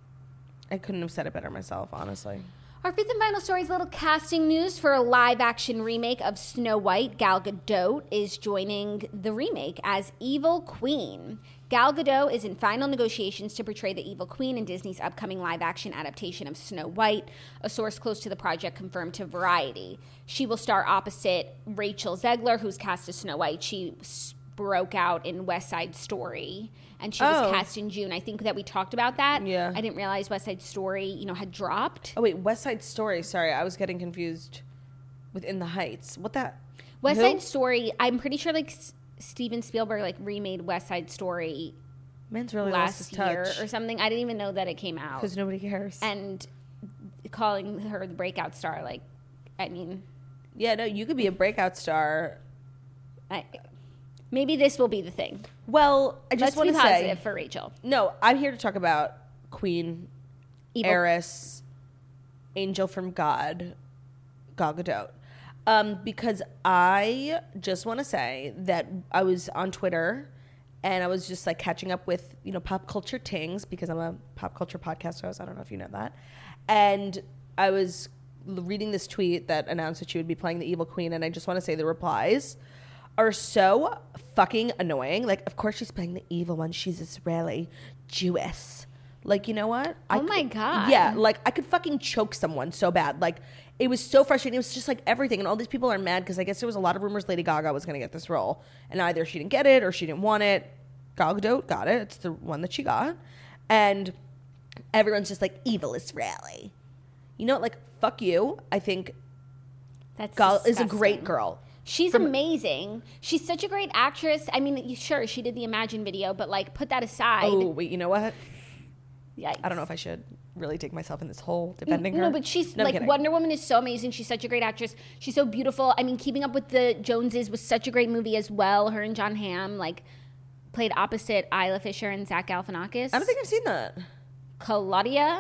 I couldn't have said it better myself, honestly. Our fifth and final story is a little casting news for a live-action remake of Snow White. Gal Gadot is joining the remake as Evil Queen. Gal Gadot is in final negotiations to portray the Evil Queen in Disney's upcoming live-action adaptation of Snow White. A source close to the project confirmed to Variety. She will star opposite Rachel Zegler, who's cast as Snow White. She broke out in West Side Story, and she was Oh. cast in June. I think that we talked about that. Yeah. I didn't realize West Side Story, you know, had dropped. Oh, wait. West Side Story. Sorry. I was getting confused with In the Heights. What that? West Who? Side Story, I'm pretty sure like S- Steven Spielberg like remade West Side Story Man's really lost his last year touch. or something. I didn't even know that it came out. Because nobody cares. And calling her the breakout star, like, I mean, yeah, no, you could be a breakout star. I, maybe this will be the thing. Well, I Let's just want be to positive say, for Rachel. no, I'm here to talk about Queen, Evil. heiress, angel from God, Gal Gadot. Um, because I just want to say that I was on Twitter and I was just like catching up with, you know, pop culture tings, because I'm a pop culture podcast host. I don't know if you know that. And I was l- reading this tweet that announced that she would be playing the Evil Queen. And I just want to say the replies are so fucking annoying. Like, of course she's playing the evil one. She's Israeli, Jewish. Like, you know what? I Oh my could- God. Yeah, like I could fucking choke someone so bad. Like, it was so frustrating. It was just like everything. And all these people are mad because I guess there was a lot of rumors Lady Gaga was going to get this role. And either she didn't get it or she didn't want it. Gal Gadot got it. It's the one that she got. And everyone's just like, evil Israeli. You know, like, fuck you. I think That's Gal is a disgusting. great girl. She's amazing. She's such a great actress. I mean, sure, she did the Imagine video, but like, put that aside. Oh, wait, you know what? Yikes. I don't know if I should really take myself in this hole defending her. No, but she's No, I'm like kidding. Wonder Woman is so amazing. She's such a great actress. She's so beautiful. I mean, Keeping Up with the Joneses was such a great movie as well. Her and John Hamm like played opposite Isla Fisher and Zach Galifianakis. I don't think I've seen that. Claudia.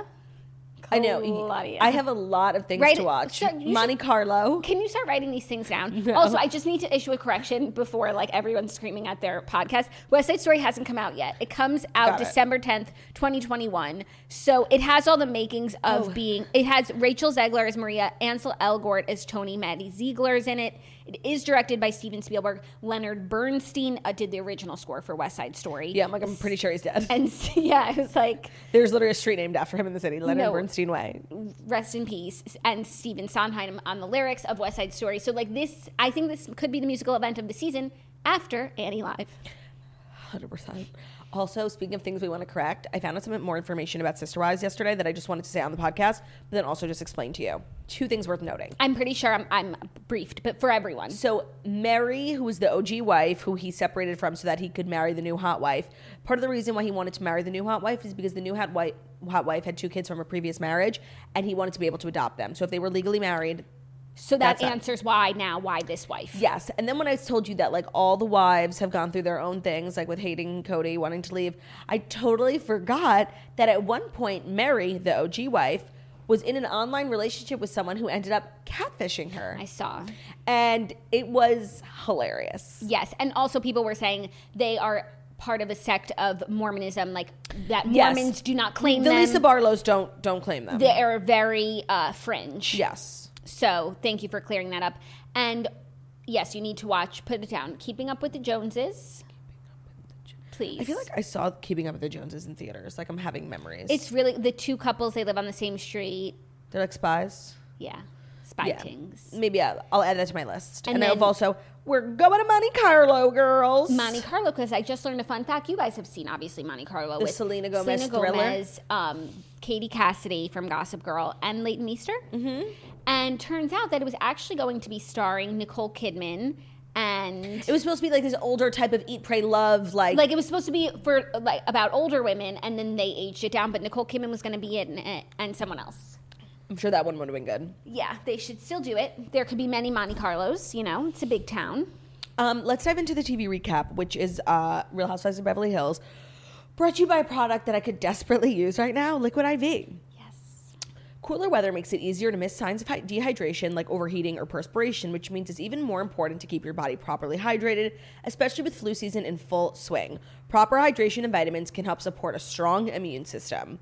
I know. Claudia. I have a lot of things Right, to watch. so you Monte should- Carlo. Can you start writing these things down? No. Also, I just need to issue a correction before like everyone's screaming at their podcast. West Side Story hasn't come out yet. It comes out Got it. December tenth, twenty twenty-one. So it has all the makings of Oh. being. It has Rachel Zegler as Maria, Ansel Elgort as Tony, Maddie Ziegler's in it. It is directed by Steven Spielberg. Leonard Bernstein uh, did the original score for West Side Story. Yeah, I'm like, I'm pretty sure he's dead. And yeah, it was like, There's literally a street named after him in the city, Leonard No. Bernstein Way. rest in peace, and Stephen Sondheim on the lyrics of West Side Story. So like this, I think this could be the musical event of the season after Annie Live. one hundred percent. Also, speaking of things we want to correct, I found out some more information about Sister Wives yesterday that I just wanted to say on the podcast, but then also just explain to you. Two things worth noting. I'm pretty sure I'm, I'm briefed, but for everyone. So Mary, who was the O G wife, who he separated from so that he could marry the new hot wife, part of the reason why he wanted to marry the new hot wife is because the new hot wife, hot wife had two kids from a previous marriage, and he wanted to be able to adopt them. So if they were legally married, So that That's it. answers why now, why this wife. Yes. And then when I told you that, like, all the wives have gone through their own things, like with hating Cody, wanting to leave, I totally forgot that at one point, Mary, the O G wife, was in an online relationship with someone who ended up catfishing her. I saw. And it was hilarious. Yes. And also people were saying they are part of a sect of Mormonism, like that Yes. Mormons do not claim The them. Lisa Barlows don't don't claim them. They are very uh, fringe. Yes. So thank you for clearing that up. And yes, you need to watch, put it down, Keeping Up with the Joneses. Please. I feel like I saw Keeping Up with the Joneses in theaters. Like, I'm having memories. It's really the two couples, they live on the same street. They're like spies. Yeah. Spy Yeah. tings. Maybe I'll, I'll add that to my list. And And, then- I've also, we're going to Monte Carlo, girls. Monte Carlo, because I just learned a fun fact. You guys have seen, obviously, Monte Carlo. The with Selena Gomez Selena thriller. Gomez, um, Katie Cassidy from Gossip Girl, and Leighton Meester. Mm-hmm. And turns out that it was actually going to be starring Nicole Kidman, and It was supposed to be like this older type of Eat, Pray, Love. Like, like it was supposed to be for like about older women, and then they aged it down. But Nicole Kidman was going to be in it, and someone else. I'm sure that one would have been good. Yeah, they should still do it. There could be many Monte Carlos. You know, it's a big town. Um, let's dive into the T V recap, which is uh, Real Housewives of Beverly Hills. Brought to you by a product that I could desperately use right now, Liquid I V. Yes. Cooler weather makes it easier to miss signs of hy- dehydration like overheating or perspiration, which means it's even more important to keep your body properly hydrated, especially with flu season in full swing. Proper hydration and vitamins can help support a strong immune system.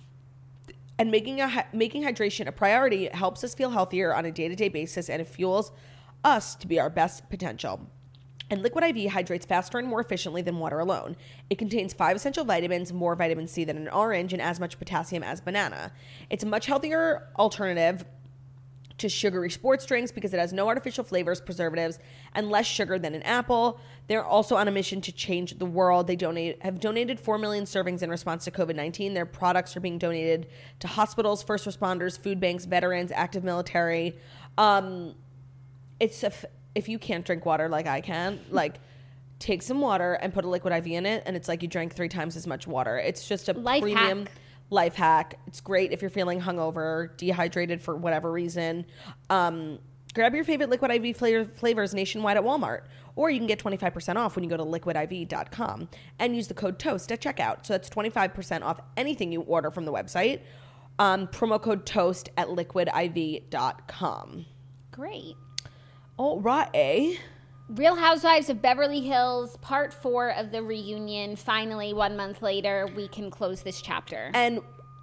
And making a making hydration a priority helps us feel healthier on a day-to-day basis, and it fuels us to be our best potential. And Liquid I V hydrates faster and more efficiently than water alone. It contains five essential vitamins, more vitamin C than an orange, and as much potassium as banana. It's a much healthier alternative to sugary sports drinks because it has no artificial flavors, preservatives, and less sugar than an apple. They're also on a mission to change the world. They donate have donated four million servings in response to covid nineteen. Their products are being donated to hospitals, first responders, food banks, veterans, active military. Um, it's a f- if you can't drink water like I can, like, take some water and put a Liquid I V in it, and it's like you drank three times as much water. It's just a Life premium hack. life hack. It's great if you're feeling hungover, dehydrated for whatever reason. Um, grab your favorite Liquid I V flavor, flavors nationwide at Walmart, or you can get twenty-five percent off when you go to liquid I V dot com and use the code TOAST at checkout. So that's twenty-five percent off anything you order from the website. Um, promo code TOAST at liquid I V dot com. Great. All right. Real Housewives of Beverly Hills, part four of the reunion. Finally, one month later, we can close this chapter. And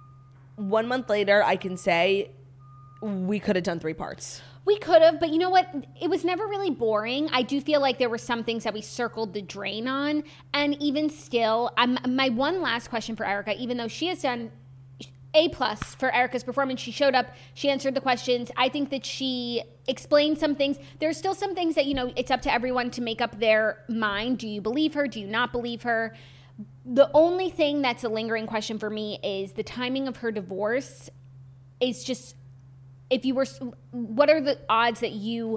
one month later, I can say we could have done three parts. We could have, but you know what? It was never really boring. I do feel like there were some things that we circled the drain on. And even still, um, my one last question for Erica, even though she has done A plus for Erica's performance, she showed up, she answered the questions. I think that she explained some things. There's still some things that, you know, it's up to everyone to make up their mind. Do you believe her? Do you not believe her? The only thing that's a lingering question for me is the timing of her divorce is just, if you were, what are the odds that you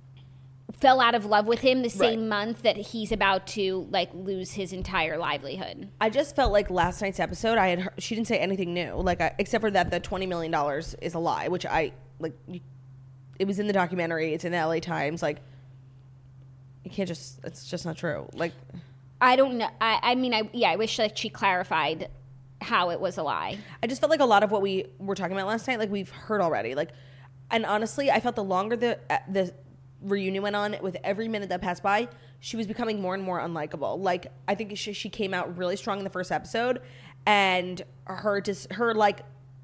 fell out of love with him the same Right. month that he's about to like lose his entire livelihood? I just felt like last night's episode, I had heard, she didn't say anything new, like I, except for that the twenty million dollars is a lie, which I like. You, it was in the documentary. It's in the L A Times. Like, you can't just. It's just not true. Like, I don't know. I, I mean, I yeah, I wish that she clarified how it was a lie. I just felt like a lot of what we were talking about last night, like we've heard already. Like, and honestly, I felt the longer the uh, the reunion went on, with every minute that passed by, she was becoming more and more unlikable. Like, I think she, she came out really strong in the first episode, and her just her like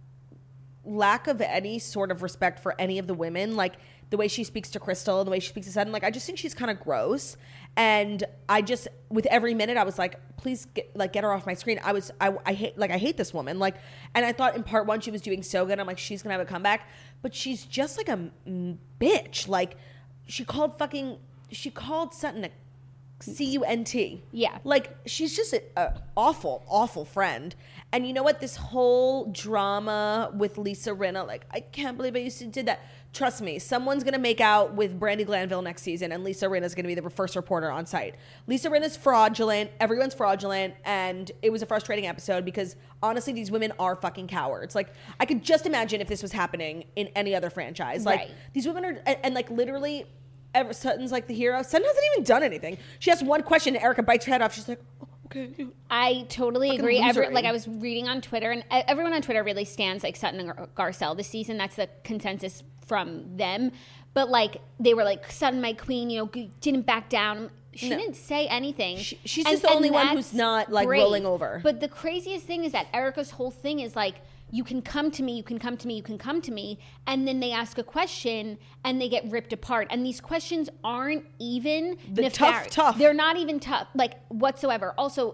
lack of any sort of respect for any of the women, like the way she speaks to Crystal, the way she speaks to Sutton, like I just think she's kind of gross. And I just, with every minute, I was like, please get, like get her off my screen. I was, I, I hate, like I hate this woman. Like, and I thought in part one she was doing so good. I'm like, she's gonna have a comeback, but she's just like a mm, bitch. Like, she called fucking, she called Sutton a C U N T. Yeah. Like, she's just an awful, awful friend. And you know what? This whole drama with Lisa Rinna, like, I can't believe I used to did that. Trust me, someone's going to make out with Brandi Glanville next season, and Lisa Rinna is going to be the first reporter on site. Lisa Rinna's fraudulent. Everyone's fraudulent. And it was a frustrating episode because, honestly, these women are fucking cowards. Like, I could just imagine if this was happening in any other franchise. Like, Right. these women are, and, and like, literally, Ever, Sutton's like the hero. Sutton hasn't even done anything. She has one question, and Erica bites her head off. She's like, oh, okay. I totally Fucking agree. Every, losery. like I was reading on Twitter, and e- everyone on Twitter really stands like Sutton and Gar- Garcelle this season. That's the consensus from them. But like they were like Sutton, my queen, you know, g- didn't back down. She No. didn't say anything. She- she's And- just the and only one that's who's not, like, great. rolling over. But the craziest thing is that Erica's whole thing is like, you can come to me, you can come to me, you can come to me. And then they ask a question and they get ripped apart. And these questions aren't even The tough, nefarious. tough. They're not even tough, like whatsoever. Also,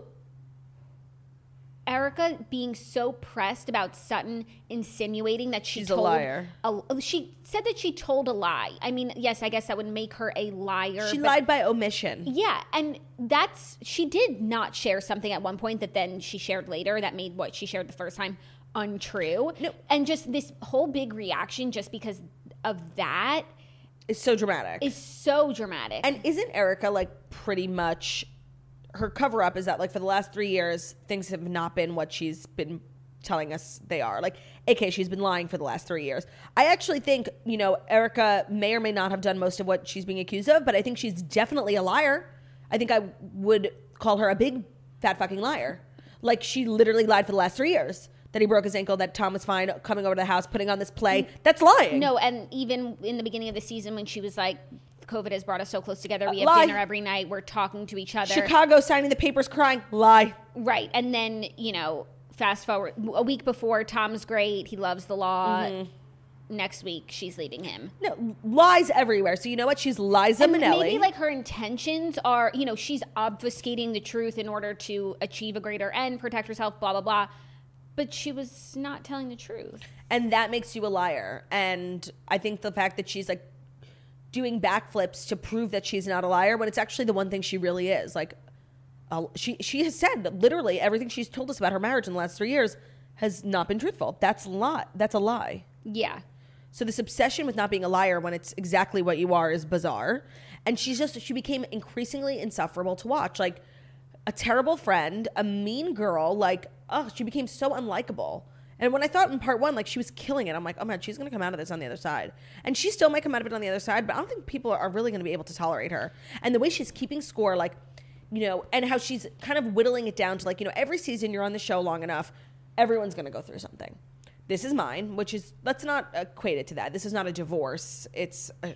Erica being so pressed about Sutton insinuating that she She's a told liar. A, she said that she told a lie. I mean, yes, I guess that would make her a liar. She but- lied by omission. Yeah, and that's she did not share something at one point that then she shared later that made what she shared the first time untrue. No. And just this whole big reaction just because of that It's so dramatic. is so dramatic. And isn't Erica, like, pretty much... Her cover-up is that, like, for the last three years, things have not been what she's been telling us they are. Like, A K, she's been lying for the last three years. I actually think, you know, Erica may or may not have done most of what she's being accused of, but I think she's definitely a liar. I think I would call her a big, fat fucking liar. Like, she literally lied for the last three years. That he broke his ankle, that Tom was fine, coming over to the house, putting on this play. That's lying. No, and even in the beginning of the season when she was like, COVID has brought us so close together. We Uh, have lie. dinner every night. We're talking to each other. Chicago signing the papers, crying. Lie. Right. And then, you know, fast forward a week before, Tom's great. He loves the law. Mm-hmm. Next week, she's leaving him. No, lies everywhere. So you know what? She's Liza And Minnelli. maybe like her intentions are, you know, she's obfuscating the truth in order to achieve a greater end, protect herself, blah, blah, blah. But she was not telling the truth. And that makes you a liar. And I think the fact that she's like doing backflips to prove that she's not a liar when it's actually the one thing she really is. Like, uh, she she has said that literally everything she's told us about her marriage in the last three years has not been truthful. That's a lie. That's a lie. Yeah. So this obsession with not being a liar when it's exactly what you are is bizarre. And she's just, she became increasingly insufferable to watch. Like, a terrible friend, a mean girl, like, oh, she became so unlikable. And when I thought in part one, like, she was killing it, I'm like, oh man, she's going to come out of this on the other side. And she still might come out of it on the other side, but I don't think people are really going to be able to tolerate her. And the way she's keeping score, like, you know, and how she's kind of whittling it down to, like, you know, every season you're on the show long enough, everyone's going to go through something. This is mine, which is, let's not equate it to that. This is not a divorce. It's a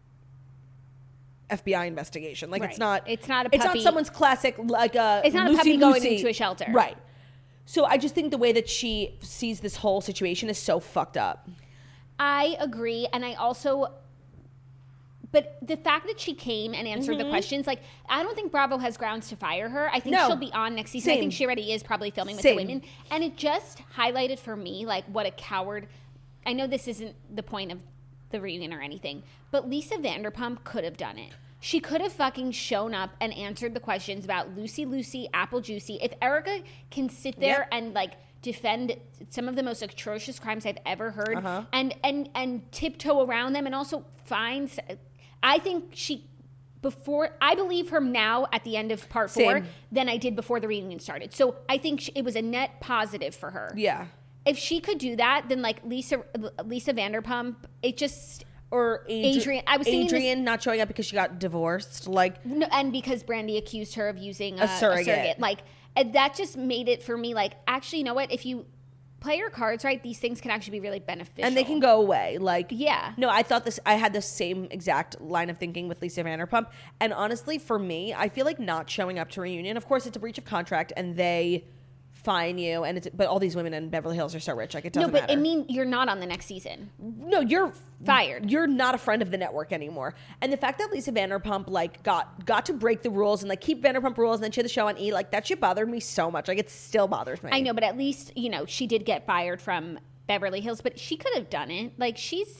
F B I investigation. Like, Right. it's not, It's not a it's not puppy- someone's classic, like a It's not a Lucy puppy going Lucy. into a shelter. Right. So I just think the way that she sees this whole situation is so fucked up. I agree. And I also, but the fact that she came and answered the questions, like, I don't think Bravo has grounds to fire her. I think No. she'll be on next season. I Same. think she already is probably filming with Same. the women. And it just highlighted for me, like, what a coward. I know this isn't the point of the reunion or anything, but Lisa Vanderpump could have done it. She could have fucking shown up and answered the questions about Lucy Lucy, Apple Juicy. If Erica can sit there Yep. and like defend some of the most atrocious crimes I've ever heard Uh-huh. and and and tiptoe around them and also find, I think she before I believe her now at the end of part four Same. than I did before the reunion started. So I think she, it was a net positive for her. Yeah. If she could do that, then like Lisa Lisa Vanderpump, it just. Or Adri- Adrian- I was thinking Adrian not showing up because she got divorced. Like, No, and because Brandi accused her of using a, A surrogate. a surrogate. Like, and that just made it for me like, actually, you know what? If you play your cards right, these things can actually be really beneficial. and they can go away. Like, Yeah. No, I thought this, I had the same exact line of thinking with Lisa Vanderpump. And honestly, for me, I feel like not showing up to reunion, of course, it's a breach of contract and they fine you. And it's, but all these women in Beverly Hills are so rich. Like, it No, doesn't but matter. I mean, you're not on the next season. No, you're Fired. You're not a friend of the network anymore. And the fact that Lisa Vanderpump like got got to break the rules and like keep Vanderpump rules and then she had the show on E, like that shit bothered me so much. Like, it still bothers me. I know, but at least, you know, she did get fired from Beverly Hills, but she could have done it. Like, she's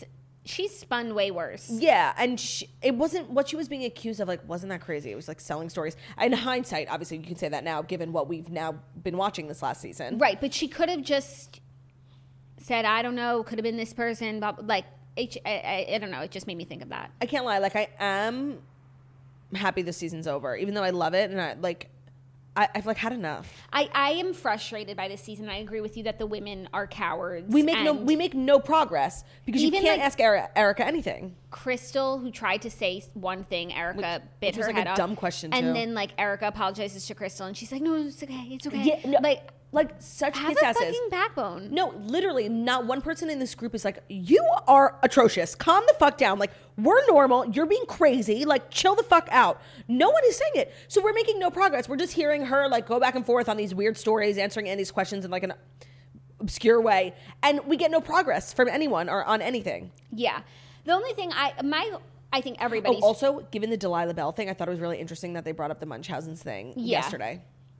she's spun way worse. Yeah, and she, it wasn't what she was being accused of. Like, wasn't that crazy? It was like selling stories. In hindsight, obviously, you can say that now, given what we've now been watching this last season. Right, but she could have just said, "I don't know, could have been this person." But like, H- I, I, I don't know. It just made me think of that. I can't lie. Like, I am happy this season's over, even though I love it, and I like. I, I've like had enough. I, I am frustrated by this season. I agree with you that the women are cowards. We make no we make no progress because you Even, can't like, ask Erica, Erica anything. Crystal, who tried to say one thing, Erica bit which was, her like, head a off. dumb question, And too. then like Erica apologizes to Crystal, and she's like, "No, it's okay, it's okay." Yeah, no, like, like such have kiss a asses. fucking backbone. No, literally, not one person in this group is like, you are atrocious. Calm the fuck down. Like, we're normal. You're being crazy. Like, chill the fuck out. No one is saying it. So we're making no progress. We're just hearing her like go back and forth on these weird stories, answering Andy's questions in like an obscure way, and we get no progress from anyone or on anything. Yeah, the only thing I my I think Oh, everybody's also, given the Delilah Bell thing, I thought it was really interesting that they brought up the Munchausen's thing Yeah. yesterday.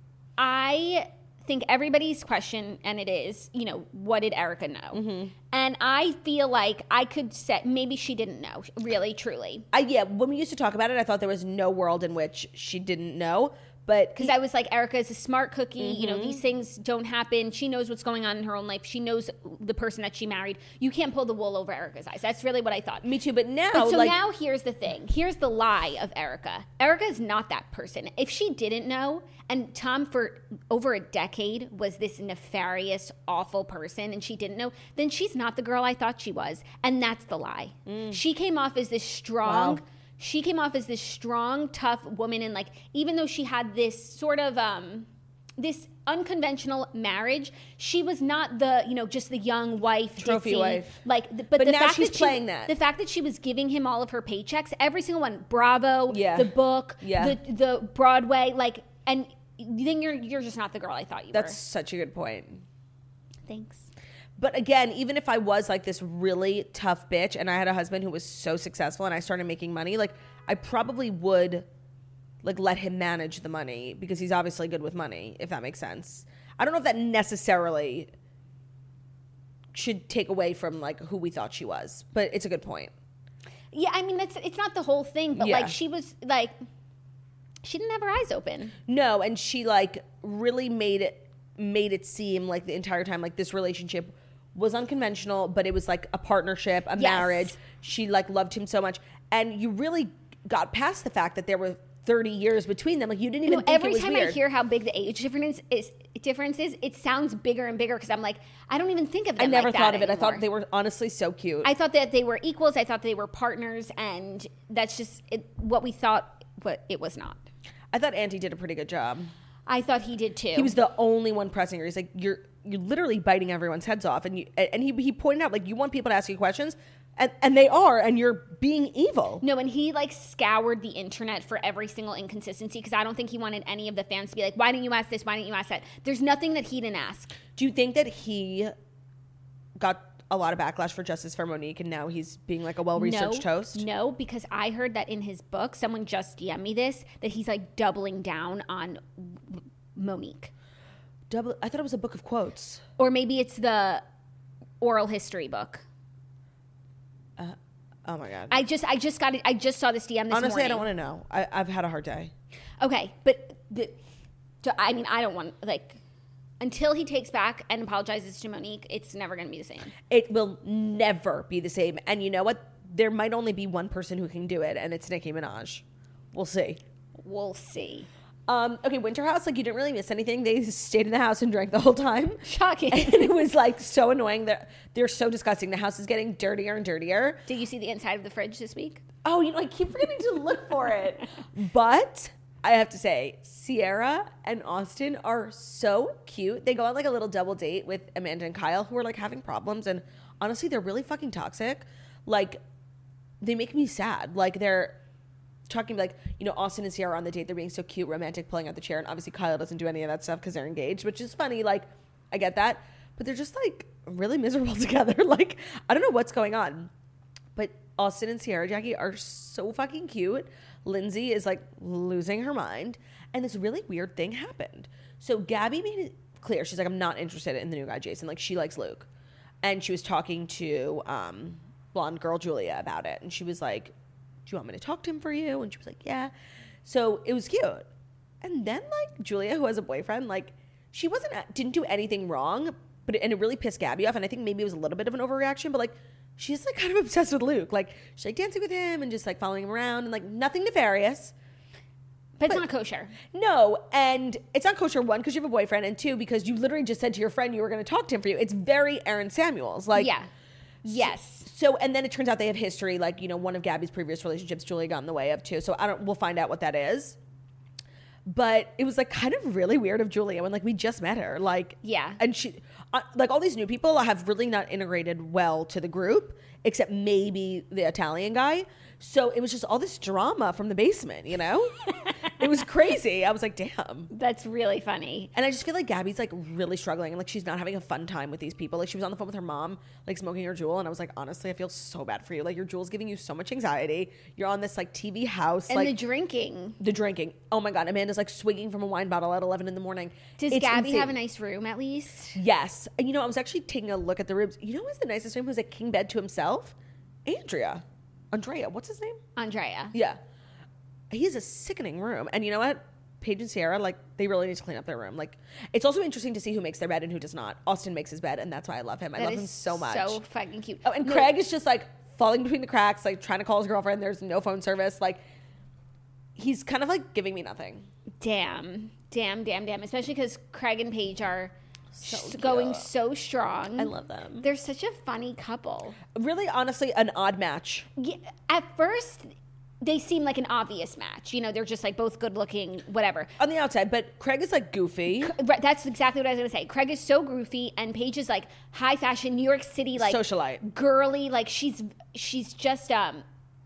I think everybody's question, and it is, you know, what did Erica know? Mm-hmm. And I feel like I could say maybe she didn't know, really, truly. I, yeah, when we used to talk about it, I thought there was no world in which she didn't know. But Because I was like, Erica is a smart cookie. Mm-hmm. You know, these things don't happen. She knows what's going on in her own life. She knows the person that she married. You can't pull the wool over Erica's eyes. That's really what I thought. Me too. But now, But so like, now here's the thing. Here's the lie of Erica. Erica is not that person. If she didn't know, and Tom for over a decade was this nefarious, awful person, and she didn't know, then she's not the girl I thought she was. And that's the lie. Mm. She came off as this strong... Wow. She came off as this strong, tough woman, and like even though she had this sort of um, this unconventional marriage, she was not the you know just the young wife, trophy ditzy, wife. Like, but, But the now fact she's that she, playing that. The fact that she was giving him all of her paychecks, every single one, Bravo, Yeah. the book, Yeah. the the Broadway, like, and then you're you're just not the girl I thought you that's were. such a good point. Thanks. But again, even if I was like this really tough bitch and I had a husband who was so successful and I started making money, like I probably would like let him manage the money because he's obviously good with money, if that makes sense. I don't know if that necessarily should take away from like who we thought she was, but it's a good point. Yeah, I mean that's it's not the whole thing, but Yeah. like she was like she didn't have her eyes open. No, and she like really made it made it seem like the entire time like this relationship was unconventional, but it was like a partnership, a Yes. marriage. She like loved him so much, and you really got past the fact that there were thirty years between them. Like you didn't You even know, think every it was time weird. I hear how big the age difference is, difference is, it sounds bigger and bigger because I'm like, I don't even think of them I never like thought that of it. I anymore. thought they were honestly so cute. I thought that they were equals. I thought they were partners, and that's just it, what we thought, but it was not. I thought Auntie did a pretty good job. I thought he did too. He was the only one pressing her. He's like, you're you're literally biting everyone's heads off, and you and he he pointed out like you want people to ask you questions, and and they are, and you're being evil. No, and he like scoured the internet for every single inconsistency because I don't think he wanted any of the fans to be like, why didn't you ask this? Why didn't you ask that? There's nothing that he didn't ask. Do you think that he got a lot of backlash for Justice for Monique, and now he's being like a well-researched no, host? No, because I heard that in his book, someone just D M'd me this, that he's like doubling down on Monique. Double. I thought it was a book of quotes. Or maybe it's the oral history book. Oh my god. I just I just got it. I just saw this D M this Honestly, morning. I don't want to know. I, I've had a hard day. Okay, but the, to, I mean, I don't want like until he takes back and apologizes to Monique, it's never going to be the same. It will never be the same. And you know what? There might only be one person who can do it, and it's Nicki Minaj. We'll see. We'll see. Um, okay, Winter House, like you didn't really miss anything. They stayed in the house and drank the whole time. Shocking. And it was like so annoying. That they're so disgusting. The house is getting dirtier and dirtier. Did you see the inside of the fridge this week? Oh, you know, I keep forgetting to look for it. But I have to say, Sierra and Austin are so cute. They go on like a little double date with Amanda and Kyle, who are like having problems. And honestly, they're really fucking toxic. Like, they make me sad. Like, they're talking like, you know, Austin and Sierra are on the date. They're being so cute, romantic, pulling out the chair. And obviously Kyle doesn't do any of that stuff because they're engaged, which is funny. Like, I get that. But they're just like really miserable together. Like, I don't know what's going on. But Austin and Sierra Jackie are so fucking cute. Lindsay is like losing her mind. And this really weird thing happened. So Gabby made it clear. She's like, I'm not interested in the new guy, Jason. Like, she likes Luke. And she was talking to um, blonde girl, Julia, about it. And she was like, do you want me to talk to him for you? And she was like, yeah. So it was cute. And then, like, Julia, who has a boyfriend, like, she wasn't, didn't do anything wrong, but it, and it really pissed Gabby off. And I think maybe it was a little bit of an overreaction, but, like, she's, like, kind of obsessed with Luke. Like, she's, like, dancing with him and just, like, following him around and, like, nothing nefarious. But, But- it's not kosher. No, and it's not kosher, one, because you have a boyfriend, and two, because you literally just said to your friend you were going to talk to him for you. It's very Aaron Samuels. Like, Yeah. Yes. So, and then it turns out they have history. Like, you know, one of Gabby's previous relationships, Julia got in the way of too. So I don't, we'll find out what that is. But it was like kind of really weird of Julia when like we just met her. Like, Yeah. And she, uh, like all these new people have really not integrated well to the group, except maybe the Italian guy. So it was just all this drama from the basement, you know? It was crazy. I was like, damn. That's really funny. And I just feel like Gabby's like really struggling and like she's not having a fun time with these people. Like she was on the phone with her mom, like smoking her Juul, and I was like, honestly, I feel so bad for you. Like your Juul's giving you so much anxiety. You're on this like T V house, And like the drinking. the drinking. Oh my god, Amanda's like swigging from a wine bottle at eleven in the morning. Does It's Gabby insane. have a nice room at least? Yes. And you know, I was actually taking a look at the rooms. You know, who was the nicest room? Who was a king bed to himself? Andrea, Andrea. What's his name? Andrea. Yeah. He has a sickening room. And you know what? Paige and Sierra, like, they really need to clean up their room. Like, it's also interesting to see who makes their bed and who does not. Austin makes his bed, and that's why I love him. I That love is him so much. So fucking cute. Oh, and No, Craig is just, like, falling between the cracks, like, trying to call his girlfriend. There's no phone service. Like, he's kind of, like, giving me nothing. Damn. Damn, damn, damn. Especially because Craig and Paige are So s- cute. going so strong. I love them. They're such a funny couple. Really, honestly, an odd match. Yeah, at first, they seem like an obvious match. You know, they're just like both good looking, whatever. On the outside, but Craig is, like, goofy. Right, that's exactly what I was going to say. Craig is so goofy, and Paige is like high fashion, New York City, like Socialite. girly. Like she's she's just um.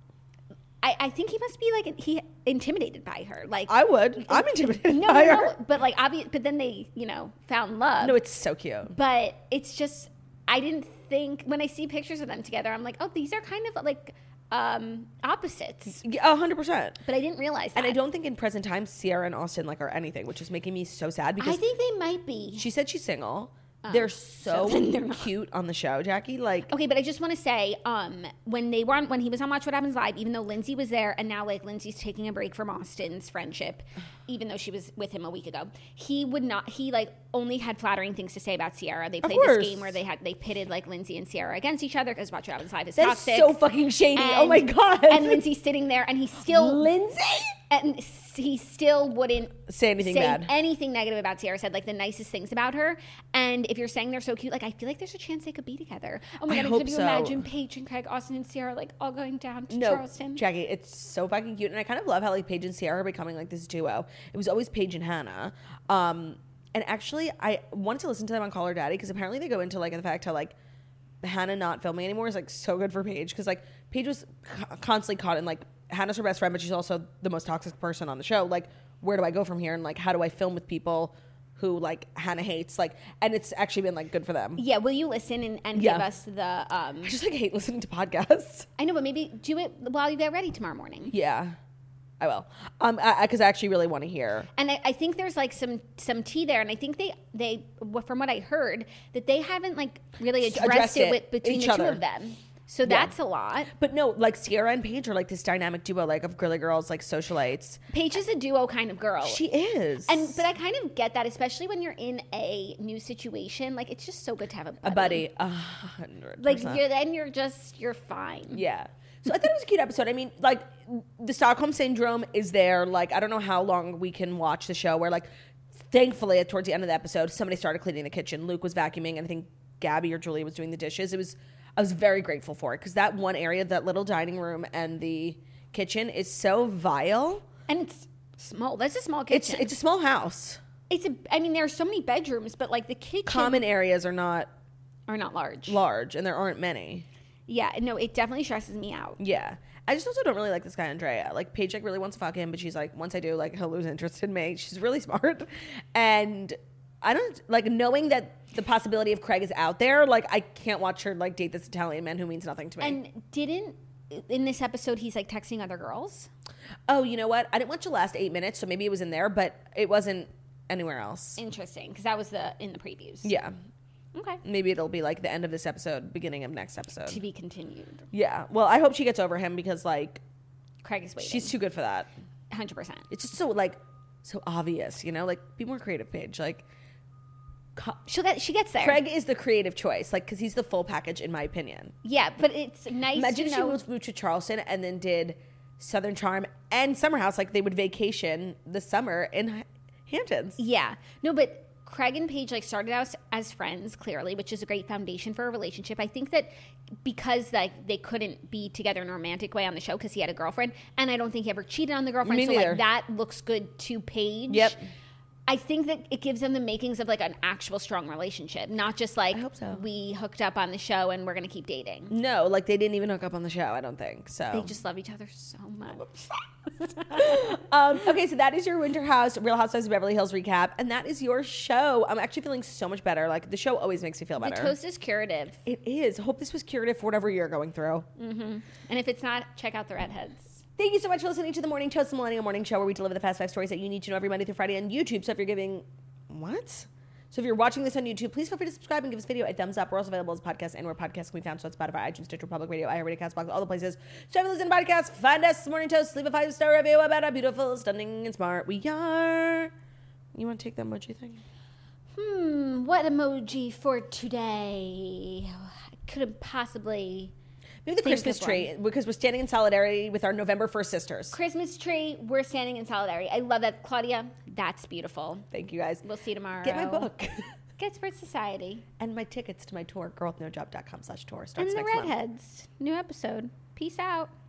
I, I think he must be like he intimidated by her. Like I would. I'm intimidated no, by no, her. no, but like obvious. But then they, you know, found love. No, it's so cute. But it's just I didn't think when I see pictures of them together, I'm like, oh, these are kind of like um opposites. Yeah, one hundred percent. But I didn't realize that. And I don't think in present times Sierra and Austin like are anything, which is making me so sad because I think they might be. she said she's single. They're so, so then they're not. cute on the show, Jackie. Like, Okay, but I just want to say, um, when they were on, when he was on Watch What Happens Live, even though Lindsay was there, and now like Lindsay's taking a break from Austin's friendship, even though she was with him a week ago, he would not. He like only had flattering things to say about Sierra. They played this course. game where they had they pitted like Lindsay and Sierra against each other because Watch What Happens Live is that's toxic. so fucking shady. oh And- my god. And Lindsay's sitting there, and he still Lindsay and he still wouldn't say anything say bad. anything negative about Sierra. Said like the nicest things about her. And if you're saying they're so cute, like I feel like there's a chance they could be together. Oh my I god! hope Could you so. imagine Paige and Craig, Austin and Sierra like all going down to No, Charleston? Jackie, it's so fucking cute, and I kind of love how like Paige and Sierra are becoming like this duo. It was always Paige and Hannah, um, and actually I wanted to listen to them on Call Her Daddy because apparently they go into like the fact how like Hannah not filming anymore is like so good for Paige because like Paige was co- constantly caught in like Hannah's her best friend, but she's also the most toxic person on the show. Like, where do I go from here, and like how do I film with people who like Hannah hates? Like, and it's actually been like good for them. Yeah, will you listen and, and Yeah. give us the? Um, I just like hate listening to podcasts. I know, but maybe do it while you get ready tomorrow morning. Yeah, I will. Um, because I, 'cause I actually really want to hear. And I, I think there's like some some tea there, and I think they they from what I heard that they haven't like really S- addressed, addressed it, it, with between each the other. two of them. So that's a lot. But no, like Sierra and Paige are like this dynamic duo, like of girly girls, like socialites. Paige is a duo kind of girl. She is. And but I kind of get that, especially when you're in a new situation. Like it's just so good to have a buddy. a buddy, a hundred. Like percent. you're then you're just you're fine. Yeah. So I thought it was a cute episode. I mean, like the Stockholm syndrome is there. Like I don't know how long we can watch the show. Where like, thankfully, towards the end of the episode, somebody started cleaning the kitchen. Luke was vacuuming, and I think Gabby or Julia was doing the dishes. It was. I was very grateful for it because that one area, that little dining room and the kitchen, is so vile. And it's small. That's a small It's kitchen. it's a small house. It's a. I mean, there are so many bedrooms, but like the kitchen Common areas are not are not large. large, and there aren't many. Yeah, no, it definitely stresses me out. Yeah. I just also don't really like this guy, Andrea. Like, Paige like, really wants to fuck him, but she's like, once I do, like, he'll lose interest in me. She's really smart. And I don't, like, knowing that the possibility of Craig is out there, like, I can't watch her, like, date this Italian man who means nothing to me. And didn't in this episode he's like texting other girls? Oh, you know what? I didn't watch the last eight minutes, so maybe it was in there, but it wasn't anywhere else. Interesting, because that was the in the previews. Yeah. Okay. Maybe it'll be like the end of this episode, beginning of next episode. To be continued. Yeah. Well, I hope she gets over him because like Craig is waiting. she's too good for that. one hundred percent. It's just so like so obvious, you know? Like be more creative, Paige. Like co- She'll get, she gets there. Craig is the creative choice, like because he's the full package in my opinion. Yeah, but it's nice Imagine to if she know. moved, moved to Charleston and then did Southern Charm and Summer House, like they would vacation the summer in Hamptons. Yeah. No, but Craig and Paige like started out as friends, clearly, which is a great foundation for a relationship. I think that because like they couldn't be together in a romantic way on the show because he had a girlfriend, and I don't think he ever cheated on the girlfriend. Me so neither. like that looks good to Paige. Yep. I think that it gives them the makings of like an actual strong relationship, not just like I hope so. we hooked up on the show and we're gonna keep dating. No, like they didn't even hook up on the show, I don't think. So They just love each other so much. um, okay, so that is your Winter House Real Housewives of Beverly Hills recap, and that is your show. I'm actually feeling so much better. Like the show always makes me feel The better. toast is curative. It is. I hope this was curative for whatever you're going through. And if it's not, check out the Redheads. Thank you so much for listening to the Morning Toast, the Millennial Morning Show, where we deliver the fast five stories that you need to know every Monday through Friday on YouTube. So if you're giving what? So if you're watching this on YouTube, please feel free to subscribe and give this video a thumbs up. We're also available as podcasts and where podcasts can be found. So it's Spotify, iTunes, Stitcher, Public Radio, iHeartRadio, CastBox, all the places. So if you listen to podcasts, find us Morning Toast, leave a five star review about how beautiful, stunning, and smart we are. You want to take the emoji thing? Hmm, what emoji for today? Could have possibly Maybe the Think Christmas of tree, because we're standing in solidarity with our November first sisters. Christmas tree. We're standing in solidarity. I love that, Claudia. That's beautiful. Thank you guys. We'll see you tomorrow. Get my book. Get Sports Society And my tickets to my tour, girl with no job dot com slash tour. and Starts the next month. Redheads. New episode. Peace out.